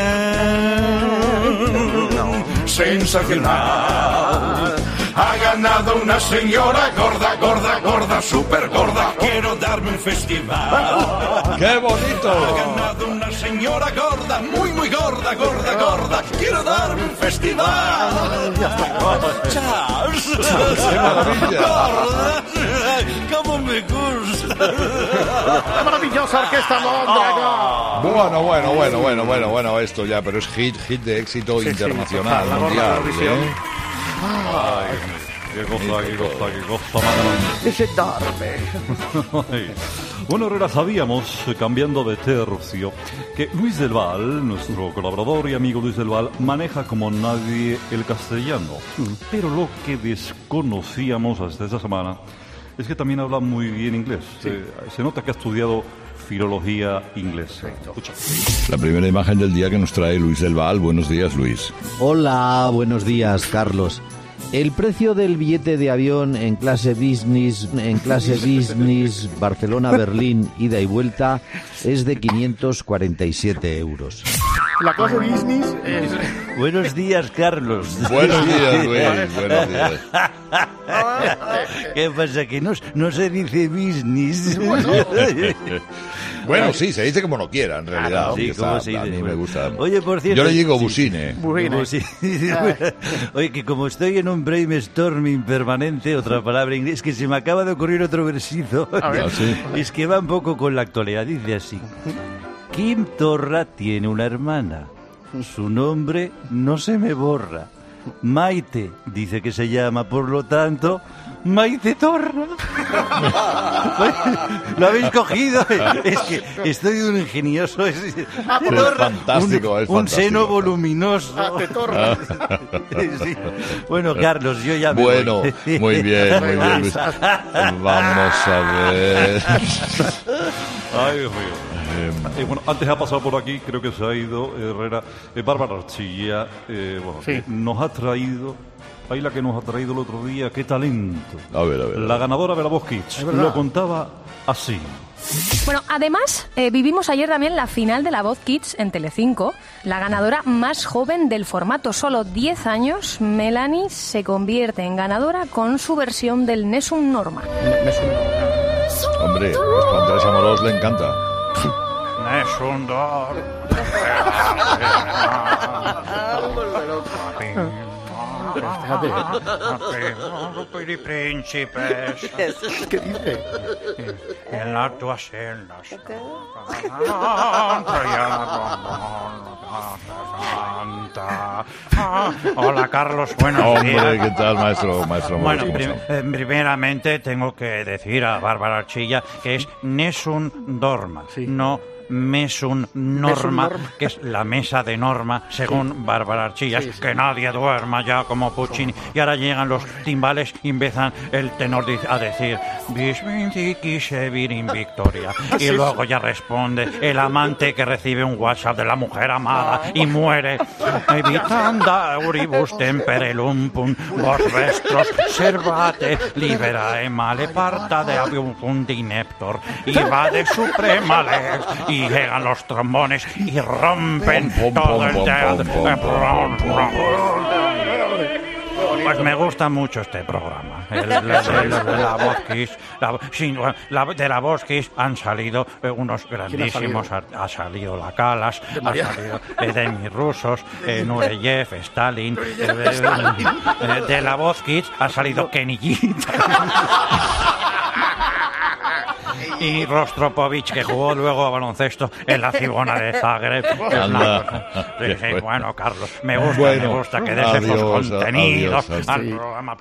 sensacional. Ha ganado una señora gorda, gorda, gorda, super gorda. Quiero darme un festival. ¡Qué bonito! Ha ganado una señora gorda, muy, muy gorda, gorda, gorda. Quiero darme un festival. ¡Charles! ¡Qué maravilla! ¡Gorda! ¡Cómo me gusta! ¡La maravillosa orquesta Mondragón! Bueno, bueno, bueno, bueno, bueno, bueno, esto ya, pero es hit, hit de éxito Sí, sí, internacional, total, la mundial. Eurovisión. ¿eh? Ay, qué cosa, qué cosa, qué cosa más grande. Ese darme. Ay. Bueno, Herrera, sabíamos, eh, cambiando de tercio, que Luis del Val, nuestro colaborador y amigo Luis del Val, maneja como nadie el castellano. Pero lo que desconocíamos hasta esta semana es que también habla muy bien inglés. Eh, se nota que ha estudiado filología inglesa. Escucha. La primera imagen del día que nos trae Luis del Val. Buenos días, Luis. Hola, buenos días, Carlos. El precio del billete de avión en clase business, en clase business Barcelona-Berlín, ida y vuelta, es de quinientos cuarenta y siete euros. La clase business es... Buenos días, Carlos. Buenos días, Luis. Buenos días. ¿Qué pasa? Que no, no se dice business. Bueno, sí, se dice como no quiera, en realidad. Sí, Está- como se dice. a mí me gusta. Oye, por cierto... Yo le digo sí. busine. Busi- Oye, que como estoy en un brainstorming permanente, otra palabra en inglés, que se me acaba de ocurrir otro versito. A ver. Ah, sí. Es que va un poco con la actualidad. Dice así: Kim Torra tiene una hermana. Su nombre no se me borra. Maite dice que se llama, por lo tanto, Maite Torra. ¿Lo habéis cogido? Es que estoy de un ingenioso. Es, Es fantástico, un, es un fantástico. seno voluminoso. Sí. Bueno, Carlos, yo ya me Bueno, voy. muy bien, muy bien, Luis. Vamos a ver. Ay, Dios mío. Eh, bueno, antes ha pasado por aquí, creo que se ha ido Herrera, eh, Bárbara Archilla, eh, bueno, Sí. que nos ha traído, ahí la que nos ha traído el otro día, qué talento. A ver, a ver. La ganadora de la Voz Kids Es verdad. lo contaba así. Bueno, además, eh, vivimos ayer también la final de La Voz Kids en Telecinco. La ganadora más joven del formato, solo diez años, Melanie, se convierte en ganadora con su versión del Nessun Norma. Hombre, a Andrés Amorós le encanta. Es un dor. Príncipes. ¿Qué dice? En las tuas celdas. Hola, Carlos, buenos Hombre, días. ¿qué tal, maestro? Maestro Bueno, Amorós, ¿cómo prim- está? eh, primeramente tengo que decir a Bárbara Archilla que es Nessun Dorma, no Mesun Norma, Norma. que es la mesa de Norma, según Bárbara Archilla. Sí, sí. Que nadie duerma ya como Puccini. Y ahora llegan los timbales y empiezan el tenor dice- a decir Bis vindici sevir in victoria. Y luego ya responde el amante que recibe un WhatsApp de la mujer amada y muere. Evitanda auribus tempere lumpum, vos vestros servate, liberae male parta de abium ineptor, y va de suprema lex, y llegan los trombones y rompen Pom, pom, todo pom, el pom, teatro. pom, pom, pom, Pues me gusta mucho este programa. El, el- el- la Voz Kids, la- sí, la- de la Voz Kids han salido eh, unos grandísimos. Ha, ha salido la Calas, ha María. salido eh, Demis Rusos, eh, Nureyev, Stalin. eh, eh, eh, de la Voz Kids ha salido Kenny G. y Rostropovich, que jugó luego a baloncesto en la Cibona de Zagreb. Anda. Sí, sí, bueno, Carlos, me gusta, Bueno, me gusta que des adiós, esos contenidos adiós, al sí. programa.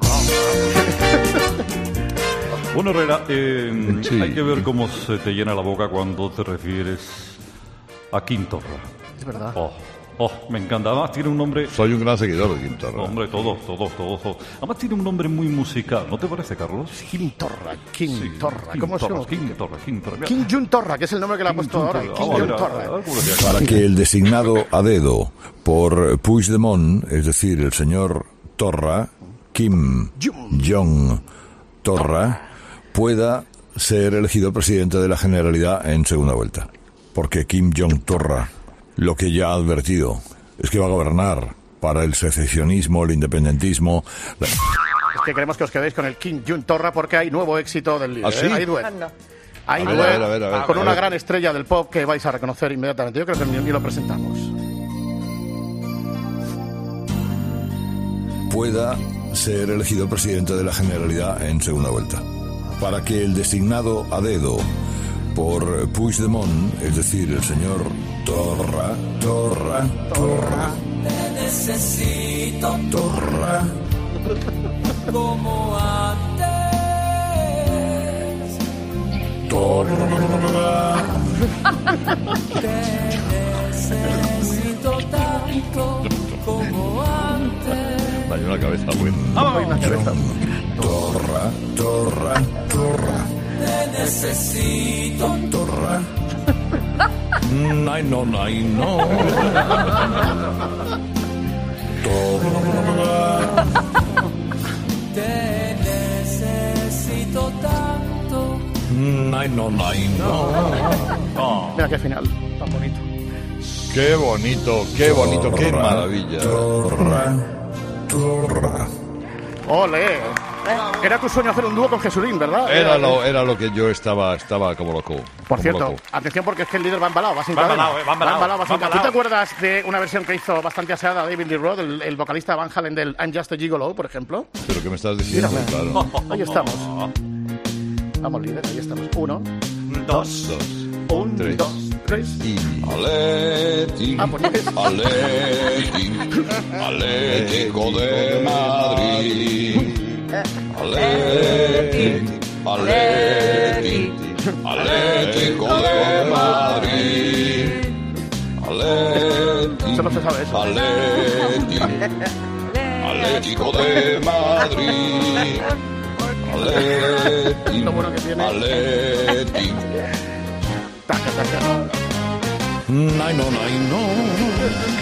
Bueno, Herrera, eh, Sí. hay que ver cómo se te llena la boca cuando te refieres a Quintorra. Es verdad. Oh, oh, me encanta. Además tiene un nombre... Soy un gran seguidor de Quintorra. Hombre, todos, todos, todos, todos. Además tiene un nombre muy musical, ¿no te parece, Carlos? Quintorra, Quintorra. Sí, ¿Cómo se llama? Quintorra, Quintorra. Mira. Kim Jun Torra, que es el nombre que le ha puesto ahora. Torra. Kim Vamos a Jun ver, a- Torra. a ver cómo lo decía. Para que el designado a dedo por Puigdemont, es decir, el señor Torra, Kim Jong Torra, pueda ser elegido presidente de la Generalidad en segunda vuelta. Porque Kim Jong Torra lo que ya ha advertido es que va a gobernar para el secesionismo, el independentismo. la- Es que queremos que os quedéis con el Kim Jun Torra porque hay nuevo éxito del líder. ¿Ah, sí? ¿eh? Hay duet. Hay A ver, duet a ver, a ver, a ver, con a una ver. gran estrella del pop que vais a reconocer inmediatamente. Yo creo que ni, ni lo presentamos. pueda ser elegido presidente de la Generalidad en segunda vuelta. Para que el designado a dedo por Puigdemont, es decir, el señor Torra, Torra, Torra, Te necesito Torra, como antes. Torra, Te necesito tanto como antes. Hay una cabeza buena. Hay una cabeza. Torra, Torra, Torra, Te necesito Torra. Ay, no, ay, no. Torra. Te necesito tanto. Ay, no, ay, no. Mira qué final tan bonito. Qué bonito, qué bonito, qué Torra, maravilla. Torra, Torra. ¡Ole! Era tu sueño hacer un dúo con Jesulín, ¿verdad? Era lo, era lo que yo estaba, estaba como loco. Por como cierto, loco. atención porque es que el líder va embalado, va sin Va cadena. embalado, eh, va embalado, va sin va cadena. ¿Tú te embalado. acuerdas de una versión que hizo bastante aseada David Lee Roth, el, el vocalista de Van Halen del I'm Just a Gigolo, por ejemplo? Pero ¿qué me estás diciendo? Mira, Claro. ahí estamos. Vamos, líder, ahí estamos. Uno, Dos, dos, un, tres. dos, tres. Y Atleti, Ah, pues no es. Atleti, Atlético de Madrid. Atleti, Atleti, Atlético de Madrid. Atleti, Solo se sabe eso. Atleti, Atlético de Madrid. Atleti, Lo bueno que tiene. Atleti. Taca, taca. Ay, no, ay, no.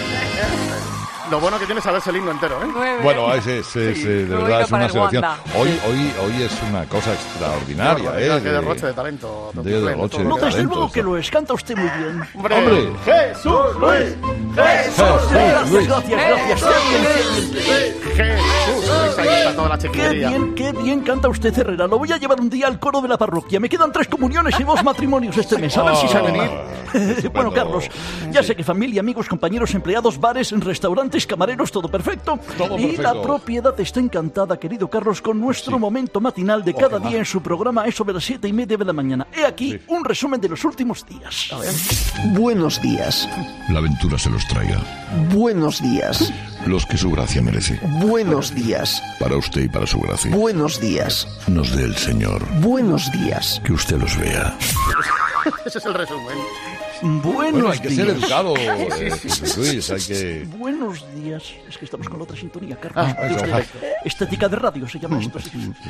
Lo bueno que tiene es saberse el himno entero, ¿eh? Bueno, ese, ese, ese, de Muy verdad bonito es una para el selección. Wanda. Hoy, hoy, hoy es una cosa extraordinaria, Qué ¿eh? Qué derroche de talento. de Pleno, derroche todo de lo No, que desde da. talento. luego que lo es. Canta usted muy bien. ¡Hombre! ¡Hombre! ¡Jesús Luis! ¡Jesús Gracias, Luis. gracias, gracias. Qué bien, qué bien. ¡Jesús Luis! Ahí está toda la Qué chiquillería. bien, qué bien canta usted, Herrera. Lo voy a llevar un día al coro de la parroquia. Me quedan tres comuniones y dos matrimonios este mes. A ver si sabe venir. Bueno, Carlos, ya sé que familia, amigos, compañeros, empleados, bares, restaurantes, camareros, todo perfecto. Todo y la perfecto. propiedad está encantada, querido Carlos, con nuestro momento matinal de cada día en su programa. Es sobre las siete y media de la mañana. He aquí un resumen de los últimos días. Buenos días, La aventura se los traiga. buenos días, Los que su gracia merece. buenos días, Para usted y para su gracia. buenos días, Nos dé el Señor. buenos días. Que usted los vea. Ese es el resumen. Buenos Bueno, hay que ser días. educado, eh, Luis, hay que... Buenos días. Es que estamos con la otra sintonía, Carlos. Ah, Usted- eso. Estética de radio se llama esto.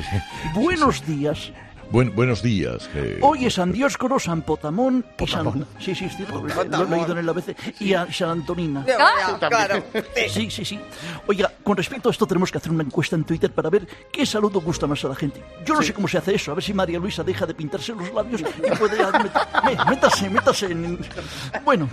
Buenos días. Buen, buenos días. eh. Hoy es San Dioscoro, San Potamón y San... Sí, sí, es cierto, lo he leído en el A B C. Y a San Antonina. Ah, claro. Sí, sí, sí. Oiga, con respecto a esto tenemos que hacer una encuesta en Twitter para ver qué saludo gusta más a la gente. Yo no sé cómo se hace eso. A ver si María Luisa deja de pintarse los labios y puede... met- Métase, métase en... Bueno,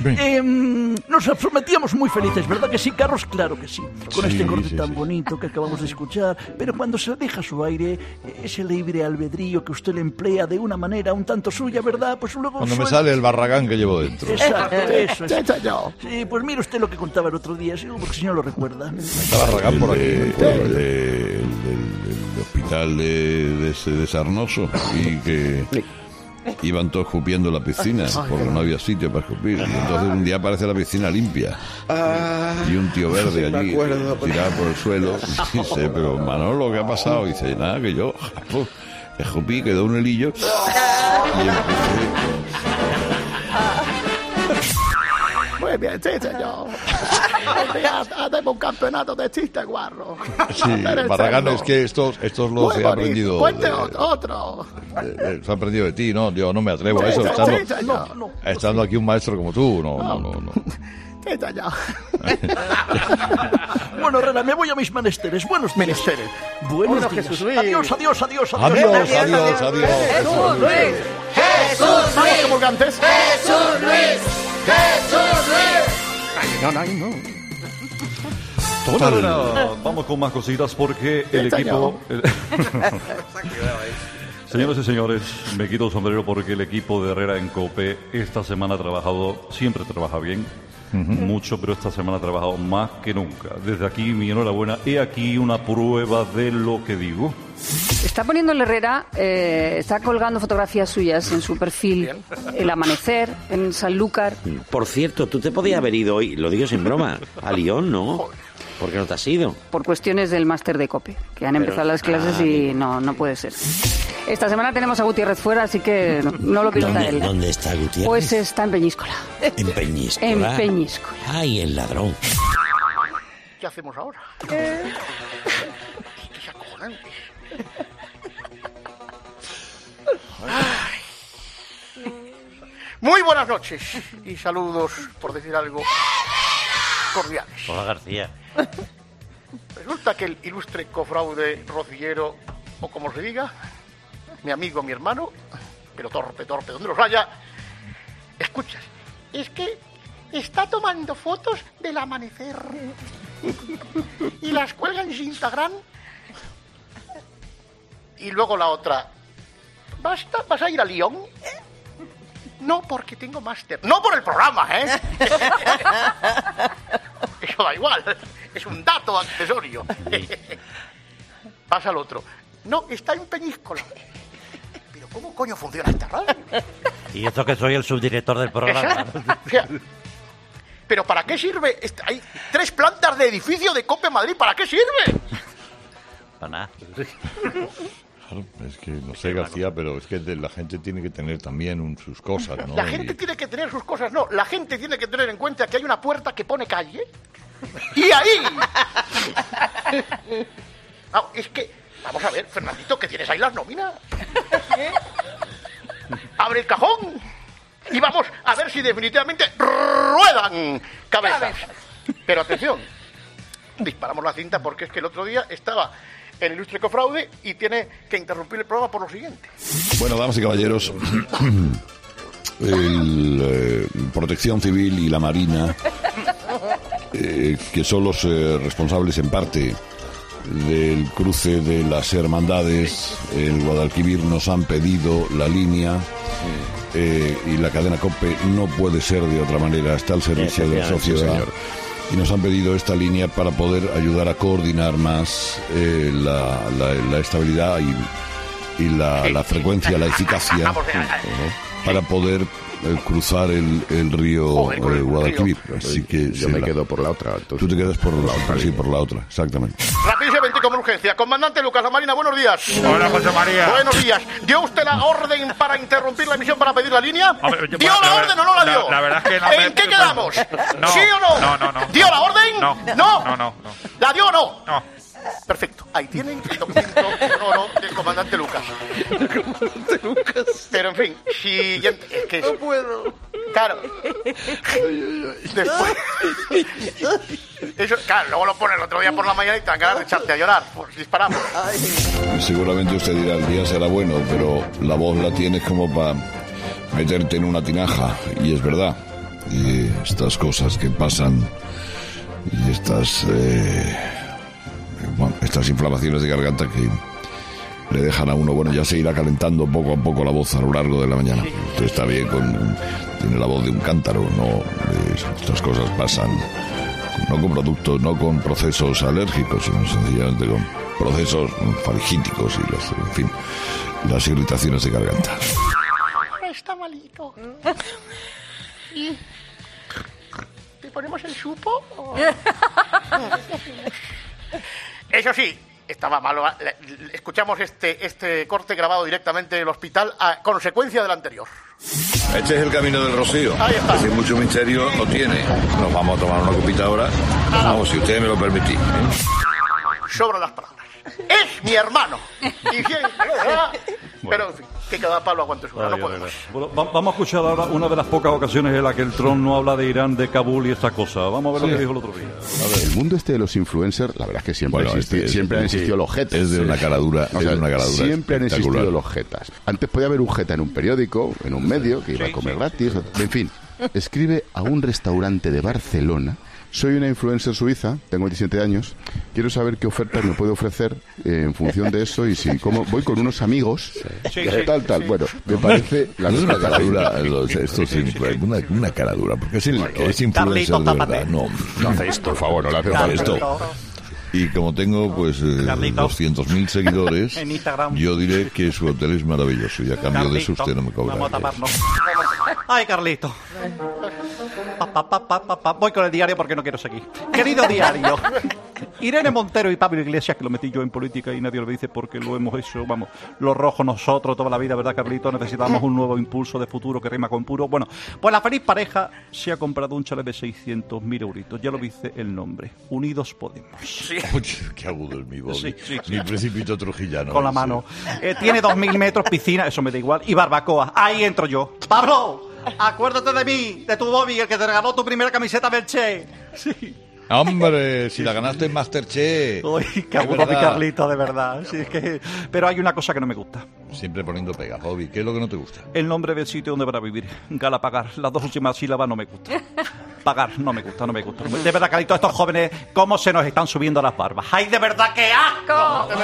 em, nos prometíamos muy felices, ¿verdad que sí, Carlos? Claro que sí. Con Sí, este corte sí, tan sí. bonito que acabamos de escuchar. Pero cuando se deja su aire, ese libre albedrío que usted le emplea de una manera un tanto suya, ¿verdad? Pues luego... Cuando me suelta- sale el barragán que llevo dentro. Exacto, eso es. Ya, ya, ya. Sí, pues mire usted lo que contaba el otro día, sí, porque si no lo recuerda. Está barragán por aquí. El, de- el de- el del- el hospital de, de, ese- de Sarnoso. Y que... iban todos escupiendo en la piscina porque no había sitio para escupir. Y entonces un día aparece la piscina limpia y un tío verde allí tirado por el suelo y dice, pero Manolo, ¿qué ha pasado? Y dice, nada, que yo pues, escupí, quedó un hilillo y empecé. Muy bien, sí, señor. Un día hacemos un campeonato de chistes guarros. Sí, Barragán, es que estos, estos los Muy he aprendido. Cuente de, otro. de- Los he aprendido de ti, ¿no? Yo no me atrevo a Sí, eso, sí, estando, sí, señor. No, estando aquí un maestro como tú. No, no, no. no. Sí, señor. Bueno, Herrera, me voy a mis menesteres. Buenos menesteres. Buenos Bueno, días. Jesús Luis. Adiós, adiós, adiós, Adiós, adiós. adiós, adiós. Jesús Luis. Jesús Luis. ¿Cómo cantes? Jesús Luis. Jesús Luis. No, no, no. Bueno, Herrera, vamos con más cositas porque el Sí, equipo... el- Señoras y señores, me quito el sombrero porque el equipo de Herrera en COPE esta semana ha trabajado, siempre trabaja bien, mucho, pero esta semana ha trabajado más que nunca. Desde aquí mi enhorabuena. He aquí una prueba de lo que digo. Está poniendo el Herrera, eh, está colgando fotografías suyas en su perfil, El Amanecer, en Sanlúcar. Por cierto, tú te podías haber ido hoy, lo digo sin broma, a Lyon, ¿no? ¿Por qué no te has ido? Por cuestiones del máster de COPE, que han Pero- empezado las clases ah, y no, no puede ser. Esta semana tenemos a Gutiérrez fuera, así que no, no lo pilota ¿Dónde, él. ¿Dónde está Gutiérrez? Pues está en Peñíscola. En Peñíscola. En Peñíscola. Ay, el ladrón. ¿Qué hacemos ahora? Eh. Esto es acojonante. Ay. Muy buenas noches y saludos, por decir algo, cordiales. Hola, García. Resulta que el ilustre cofraude rocillero, o como se diga, mi amigo, mi hermano, pero torpe, torpe, donde los haya, escuchas, es que está tomando fotos del amanecer y las cuelga en su Instagram. Y luego la otra, ¿Basta? ¿Vas a ir a Lyon? No, porque tengo máster. No por el programa, ¿eh? Eso da igual. Es un dato accesorio. Pasa al otro. No, está en Peñíscola. Pero ¿cómo coño funciona esta radio? Y eso que soy el subdirector del programa. O sea, ¿pero para qué sirve? Est- Hay tres plantas de edificio de COPE Madrid. ¿Para qué sirve? Para nada. Claro, es que no sé, García, pero es que de- la gente tiene que tener también un- sus cosas, ¿no? La gente tiene que tener sus cosas. No, la gente tiene que tener en cuenta que hay una puerta que pone calle. Y ahí... Ah, es que... Vamos a ver, Fernandito, que tienes ahí las nóminas. Abre el cajón y vamos a ver si definitivamente ruedan cabezas. Pero atención, disparamos la cinta porque es que el otro día estaba el ilustre cofraude y tiene que interrumpir el programa por lo siguiente. Bueno, damas y caballeros, el, eh, Protección Civil y la Marina, eh, que son los eh, responsables en parte del cruce de las hermandades, el Guadalquivir, nos han pedido la línea eh, y la cadena COPE no puede ser de otra manera, está al servicio de la Efectivamente, sociedad. señor. Y nos han pedido esta línea para poder ayudar a coordinar más eh, la, la- la estabilidad y, y la, la frecuencia, la eficacia, ¿no? Para poder eh, cruzar el, el río eh, Guadalquivir. Así que Yo se me la- quedo por la otra. Tú te quedas por la otra, sí, por la otra, exactamente. Rapidísimamente como urgencia. Comandante Lucas La Marina, buenos días. Hola, José María. Buenos días. ¿Dio usted la orden para interrumpir la emisión para pedir la línea? Hombre, yo- ¿Dio la la ver- orden o no la la- dio? la verdad es que no ¿En me- qué quedamos? No, ¿Sí o no? no, no, no. ¿Dio la orden? No. ¿No? No, no, no. ¿La dio o no? No. Perfecto. Ahí tienen el documento de oro del comandante Lucas. Pero en fin, si... ya- Es que no puedo. Claro. Después... Eso, claro, luego lo pones el otro día por la mañana y te dan ganas de echarte a llorar. Pues disparamos. Seguramente usted dirá, el día será bueno, pero la voz la tienes como para meterte en una tinaja, y es verdad. Y estas cosas que pasan, y estas, eh, bueno, estas inflamaciones de garganta que le dejan a uno, bueno, ya se irá calentando poco a poco la voz a lo largo de la mañana. Usted está bien, con, tiene la voz de un cántaro, no, eh, estas cosas pasan, no con productos, no con procesos alérgicos, sino sencillamente con procesos faringíticos y las, en fin, las irritaciones de garganta. Eso sí, estaba malo. Escuchamos este, este corte grabado directamente del hospital a consecuencia del anterior. Este es el camino del Rocío. Ahí está. Sin mucho misterio no tiene. Nos vamos a tomar una copita ahora. Vamos, si ustedes me lo permitís. Sobran las palabras. Es mi hermano. Y bien, ¿verdad? Pero en fin, que cada palo aguante su hora, no podemos. Bueno, va- vamos a escuchar ahora una de las pocas ocasiones en las que el Trump no habla de Irán, de Kabul y esta cosa. Vamos a ver Sí. lo que dijo el otro día. El mundo este de los influencers, la verdad es que siempre, Bueno, existe- este es- siempre han sí, existido los jetas. es de una caradura- O es sea, de una caradura siempre han espectacular. existido los jetas. Antes podía haber un jeta en un periódico, en un medio, que iba a comer gratis. En fin, escribe a un restaurante de Barcelona: soy una influencer suiza, tengo veintisiete años, quiero saber qué ofertas me puede ofrecer eh, en función de eso y si como voy con unos amigos, Sí, que sí, tal, tal. Bueno, me parece la No es una cosa caradura, de- los- esto es influ- una, una caradura, porque es, el, es influencer de verdad. No, No hace esto, por favor, no le hace hace falta. esto. Y como tengo pues eh, Carlito. doscientos mil seguidores, En Instagram. yo diré que su hotel es maravilloso y a cambio de eso Carlito, usted no me cobra. Vamos a taparnos. Ay, Carlito. Pa, pa, pa, pa, pa, pa. Voy con el diario porque no quiero seguir. Querido diario. Irene Montero y Pablo Iglesias, que lo metí yo en política y nadie lo dice porque lo hemos hecho, vamos, los rojos nosotros toda la vida, ¿verdad, Carlito? Necesitamos un nuevo impulso de futuro que rima con puro. Bueno, pues la feliz pareja se ha comprado un chalet de seiscientos mil euritos. Ya lo dice el nombre. Unidos Podemos. Oye, qué agudo es mi voz. Sí, sí, sí. Mi principito trujillano. Con la mano. Eh, tiene dos mil metros, piscina, eso me da igual, y barbacoa. Ahí entro yo. ¡Pablo! Acuérdate de mí, de tu Bobby, el que te regaló tu primera camiseta del Che. Sí. Hombre, si la ganaste en Masterchef. Uy, qué Es agudo mi verdad. Carlito, de verdad. Sí, es que... Pero hay una cosa que no me gusta. Siempre poniendo pega, Bobby. ¿Qué es lo que no te gusta? El nombre del sitio donde van a vivir. Galapagar. Las dos últimas sílabas no me gustan. Pagar, no me gusta, no me gusta. De verdad, Carlito, estos jóvenes, ¿cómo se nos están subiendo las barbas? ¡Ay, de verdad, qué asco! De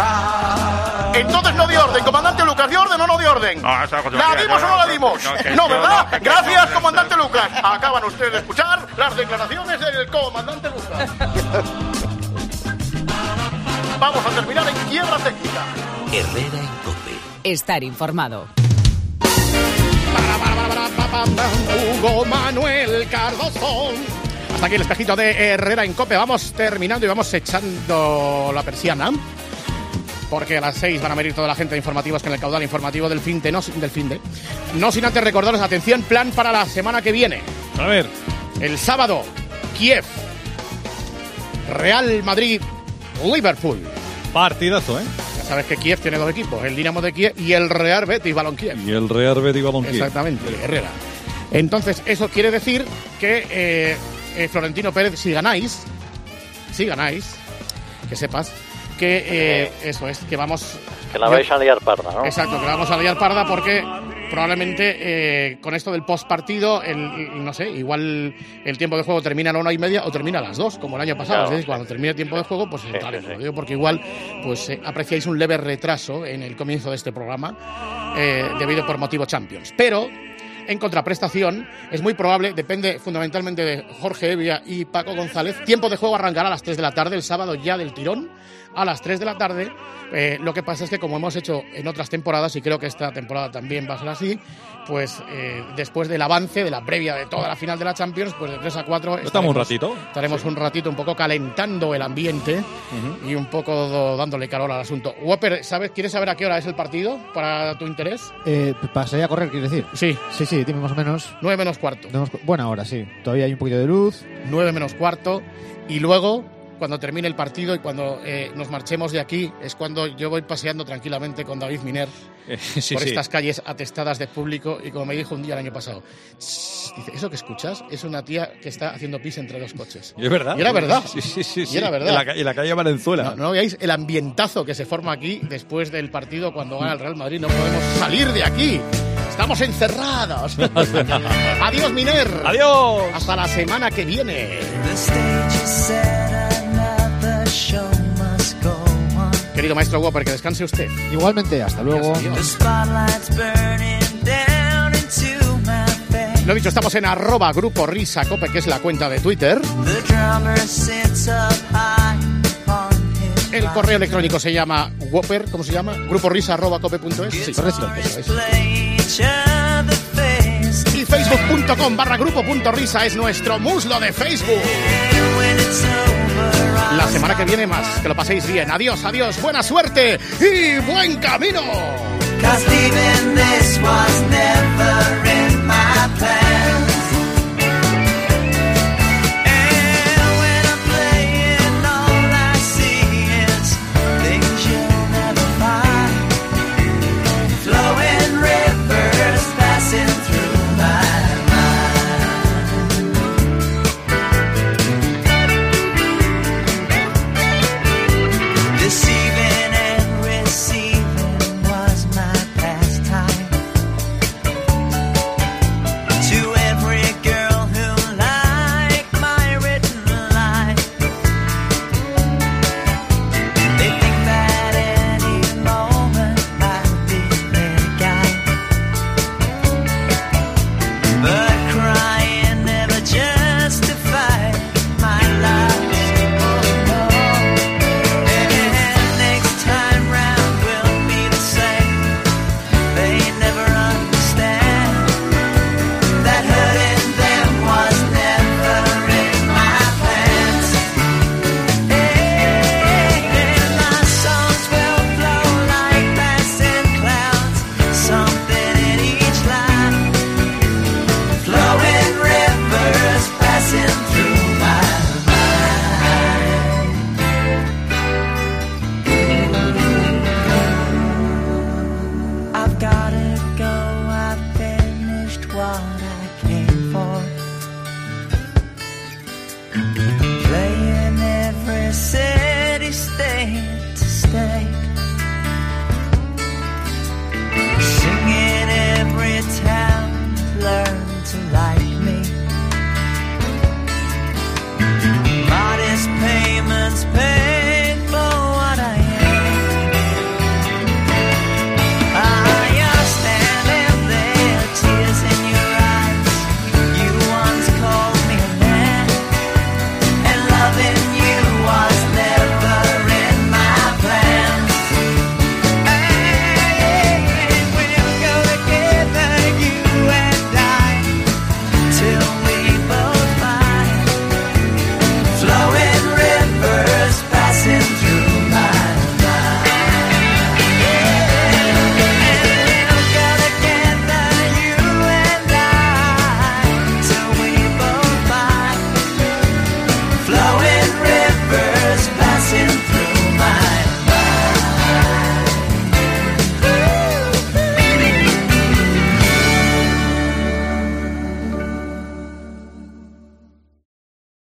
verdad. Entonces no dio orden, comandante Lucas, ¿dio orden o no dio orden? No, esa cosa- ¿La dimos o no la no, dimos? no, que No, yo ¿verdad? no, que Gracias, yo- comandante Lucas. Acaban ustedes de escuchar las declaraciones del comandante Lucas. Vamos a terminar en quiebra técnica. Herrera en Cope. Estar informado. Hugo Manuel Cardoso. Hasta aquí el espejito de Herrera en Cope. Vamos terminando y vamos echando la persiana. Porque a las seis van a venir toda la gente de informativos con el caudal informativo del fin de, no, del fin de. No sin antes recordaros, atención, plan para la semana que viene. A ver. El sábado, Kiev. Real Madrid, Liverpool. Partidazo, ¿eh? Ya sabes que Kiev tiene dos equipos, el Dinamo de Kiev y el Real Betis Balompié. Y el Real Betis Balompié. Exactamente, Herrera. Entonces, eso quiere decir que eh, eh, Florentino Pérez, si ganáis, si ganáis, que sepas que eh, eso es, que vamos... Que la vais a liar parda, ¿no? Exacto, que la vamos a liar parda porque probablemente eh, con esto del post partido, el, no sé, igual el tiempo de juego termina a la una y media o termina a las dos, como el año pasado. Claro, Es decir, sí. cuando termine el tiempo de juego, pues Sí, vale, sí, lo sí. digo porque igual pues eh, apreciáis un leve retraso en el comienzo de este programa eh, debido por motivo Champions. Pero en contraprestación, es muy probable, depende fundamentalmente de Jorge Evia y Paco González, tiempo de juego arrancará a las tres de la tarde, el sábado ya del tirón, a las tres de la tarde. Eh, lo que pasa es que como hemos hecho en otras temporadas, y creo que esta temporada también va a ser así, pues eh, después del avance, de la previa de toda la final de la Champions, pues de tres a cuatro... Estamos un ratito. Estaremos un ratito un poco calentando el ambiente y un poco dándole calor al asunto. Whopper, ¿sabes, ¿quieres saber a qué hora es el partido para tu interés? Eh, ¿Para salir a correr, quieres decir? Sí. Sí, sí, dime más o menos. Nueve menos cuarto. Tenemos cu- Buena hora, sí. Todavía hay un poquito de luz. Nueve menos cuarto. Y luego, cuando termine el partido y cuando eh, nos marchemos de aquí, es cuando yo voy paseando tranquilamente con David Miner Eh, sí, por sí. estas calles atestadas de público. Y como me dijo un día el año pasado, "Shh", dice, eso que escuchas es una tía que está haciendo pis entre dos coches. Y es verdad. Y era verdad. Sí, sí, sí. Y sí. era verdad. En la, ca- en la calle Valenzuela. No, no veáis el ambientazo que se forma aquí después del partido cuando gana el Real Madrid. No podemos salir de aquí. Estamos encerrados. Adiós, Miner. Adiós. Hasta la semana que viene. Querido maestro Whopper, que descanse usted. Igualmente, hasta luego. Lo dicho, estamos en arroba Grupo Risa Cope, que es la cuenta de Twitter. El correo electrónico se llama Whopper, ¿cómo se llama? Grupo Risa arroba cope punto es. Sí, correcto. Eso es. y facebook.com barra grupo.risa es nuestro muslo de Facebook. La semana que viene más, que lo paséis bien. Adiós, adiós, buena suerte y buen camino. 'Cause leaving this was never in my plan.